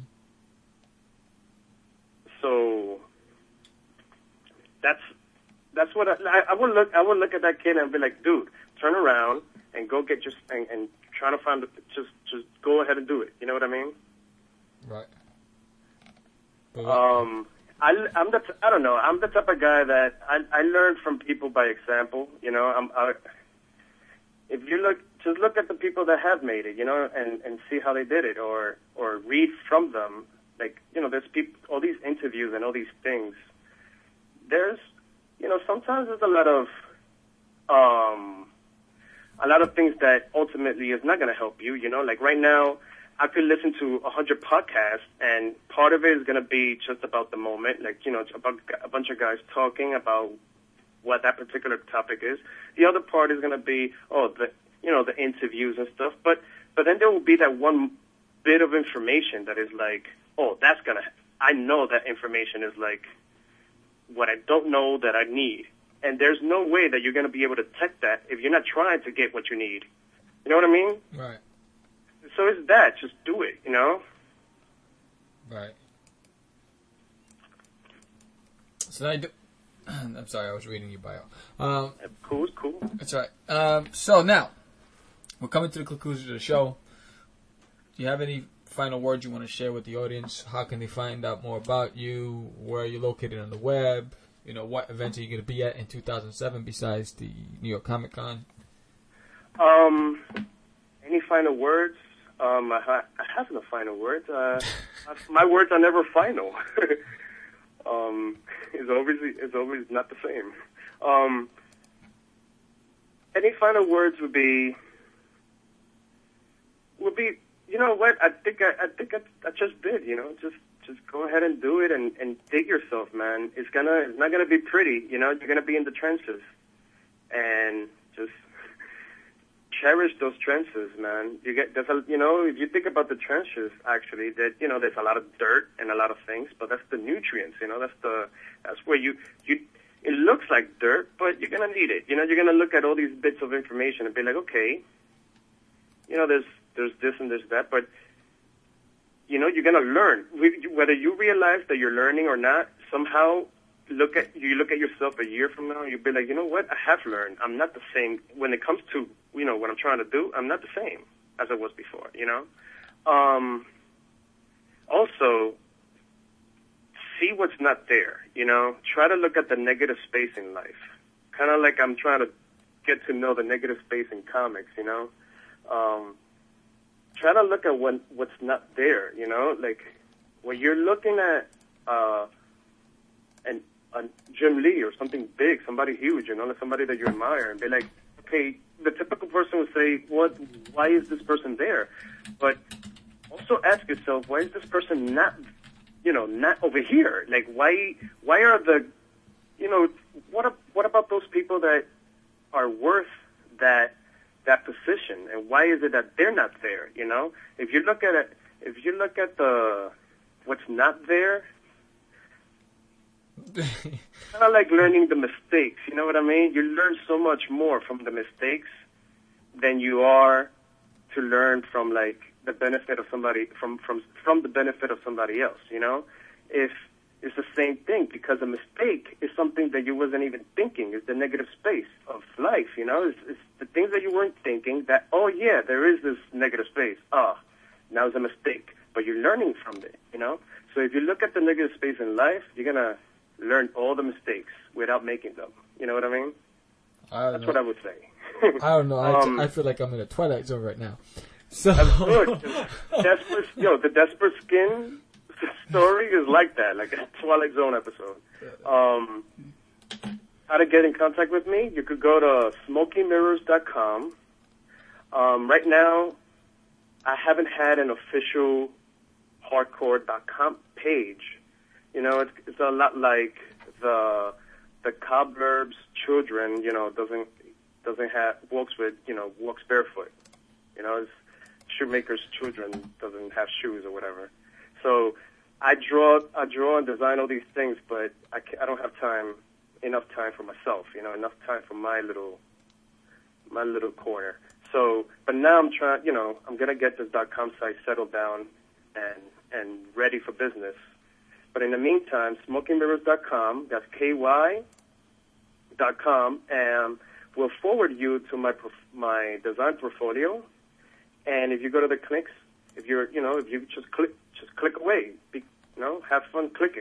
So that's that's what I, I, I would look. I would look at that kid and be like, dude, turn around and go get your and, and try to find just just go ahead and do it. You know what I mean? Right. Um, I, I'm the, t- I don't know, I'm the type of guy that I, I learn from people by example, you know, I'm, I, if you look, just look at the people that have made it, you know, and, and see how they did it, or, or read from them, like, you know, there's people, all these interviews and all these things, there's, you know, sometimes there's a lot of, um, a lot of things that ultimately is not going to help you, you know, like right now, I could listen to a hundred podcasts, and part of it is going to be just about the moment, like, you know, about a bunch of guys talking about what that particular topic is. The other part is going to be, oh, the, you know, the interviews and stuff. But, but then there will be that one bit of information that is like, oh, that's going to, I know that information is like what I don't know that I need. And there's no way that you're going to be able to detect that if you're not trying to get what you need. You know what I mean? Right. So it's that. Just do it, you know? Right. So I do... I'm sorry, I was reading your bio. Um, cool, cool. That's right. Um, so now, we're coming to the conclusion of the show. Do you have any final words you want to share with the audience? How can they find out more about you? Where are you located on the web? You know, what events are you going to be at in two thousand seven besides the New York Comic Con? Um, any final words? Um, I, ha- I have no final words. Uh, my words are never final. um, it's always it's always not the same. Um, any final words would be would be you know what I think I, I think I, I just did. You know, just just go ahead and do it and, and dig yourself, man. It's gonna it's not gonna be pretty. You know, you're gonna be in the trenches, and just cherish those trenches, man. You get there's a you know if you think about the trenches, actually, that you know there's a lot of dirt and a lot of things, but that's the nutrients. You know, that's the that's where you you it looks like dirt, but you're gonna need it. You know, you're gonna look at all these bits of information and be like, okay, you know, there's there's this and there's that, but you know, you're gonna learn whether you realize that you're learning or not. Somehow, look at you look at yourself a year from now, you'll be like, you know what, I have learned. I'm not the same when it comes to you know, what I'm trying to do, I'm not the same as I was before, you know? Um, also, see what's not there, you know? Try to look at the negative space in life. Kind of like I'm trying to get to know the negative space in comics, you know? Um, try to look at what, what's not there, you know? Like, when you're looking at uh, an, a Jim Lee or something big, somebody huge, you know, somebody that you admire, and be like, okay, the typical person would say, "What? Why is this person there?" But also ask yourself, why is this person not, you know, not over here? Like, why? Why are the, you know, what? What about those people that are worth that that position, and why is it that they're not there? You know, if you look at it, if you look at the what's not there, kind of like learning the mistakes. You know what I mean? You learn so much more from the mistakes than you are to learn from like the benefit of somebody from from from the benefit of somebody else. You know, if it's the same thing, because a mistake is something that you wasn't even thinking. It's the negative space of life, you know? It's, it's the things that you weren't thinking that, oh, yeah, there is this negative space. Ah, oh, now it's a mistake. But you're learning from it, you know? So if you look at the negative space in life, you're going to learn all the mistakes without making them. You know what I mean? I That's know. what I would say. I don't know. I, um, I feel like I'm in a Twilight Zone right now. So That's good. Desperate, yo, the Desperate Skin story is like that, like a Twilight Zone episode. Um, how to get in contact with me? You could go to smoky mirrors dot com. Um, right now, I haven't had an official hardcore dot com page. You know, it's, it's a lot like the the cobbler's children. You know, doesn't doesn't have walks with you know walks barefoot. You know, it's shoemaker's children doesn't have shoes or whatever. So I draw, I draw and design all these things, but I, can't, I don't have time, enough time for myself. You know, enough time for my little, my little corner. So, but now I'm trying. You know, I'm gonna get this .com site settled down and and ready for business. But in the meantime, smoky mirrors dot com. That's K Y dot com, and we'll forward you to my my design portfolio. And if you go to the clicks, if you're, you know, if you just click, just click away. Be, you know, have fun clicking.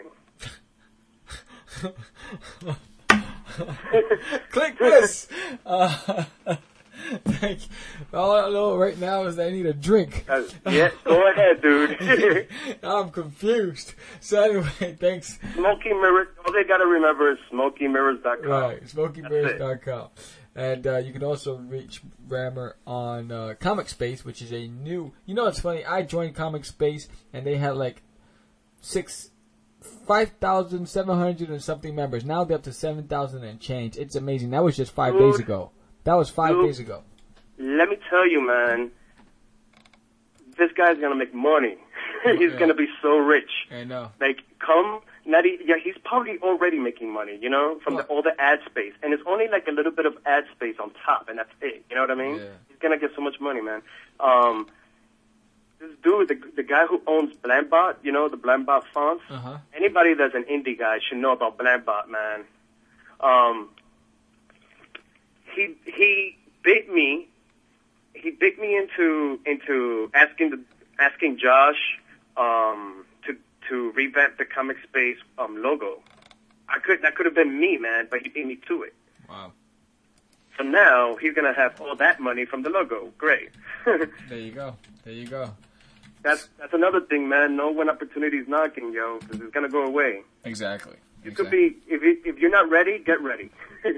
click this. Uh, thank you. All I know right now is that I need a drink. Uh, yeah, go ahead, dude. I'm confused. So anyway, thanks. Smoky Mirrors. All they got to remember is smoky mirrors dot com. Right, smoky mirrors dot com. And uh, you can also reach Rammer on uh, Comic Space, which is a new... You know, it's funny. I joined Comic Space, and they had like six, five thousand seven hundred and something members. Now they're up to seven thousand and change. It's amazing. That was just five Dude, days ago. That was five dude, days ago. Let me tell you, man. This guy's gonna make money. He's Yeah. gonna be so rich. I know. Like, come, not e- yeah, he's probably already making money, you know, from the, all the ad space. And it's only like a little bit of ad space on top, and that's it. You know what I mean? Yeah. He's gonna get so much money, man. Um, this dude, the, the guy who owns Blambot, you know, the Blambot fonts. Uh-huh. Anybody that's an indie guy should know about Blambot, man. Um, he he bit me. He bit me into into asking the asking Josh um, to to revamp the Comic Space um, logo. I could that could have been me, man, but he beat me to it. Wow. So now he's gonna have all that money from the logo. Great. There you go. There you go. That's that's another thing, man. Know when opportunity's knocking, yo, because it's gonna go away. Exactly. You could be if you, if you're not ready, get ready.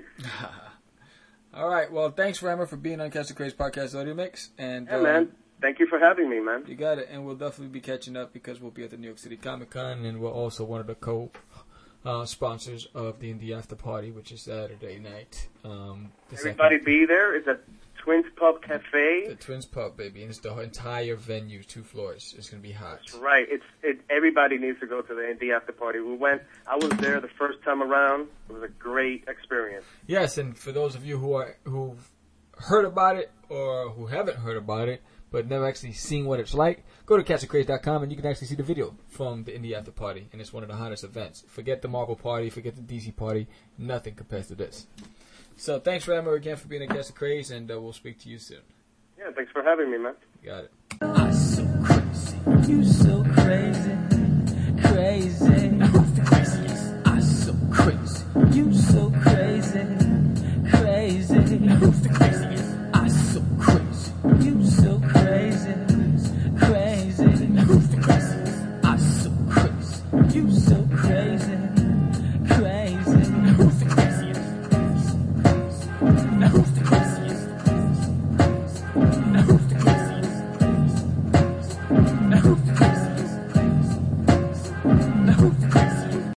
All right. Well, thanks, Rammer, for being on Catch the Craze Podcast Audio Mix. And Yeah, uh, man. Thank you for having me, man. You got it. And we'll definitely be catching up because we'll be at the New York City Comic Con, and we're also one of the co uh, sponsors of the Indie After Party, which is Saturday night. Um, the Everybody second- be there. It's at Twins Pub Cafe. The Twins Pub, baby. And it's the entire venue, two floors. It's going to be hot. That's right. It's it. Everybody needs to go to the Indie After Party. We went. I was there the first time around. It was a great experience. Yes, and for those of you who are who've heard about it or who haven't heard about it but never actually seen what it's like, go to catch the craze dot com and you can actually see the video from the Indie After Party, and it's one of the hottest events. Forget the Marvel Party, forget the D C Party, nothing compares to this. So thanks, Rammer, again for being a Catch the Craze, and uh, we'll speak to you soon. Yeah. Thanks for having me, man. You got it. You so crazy. You so crazy.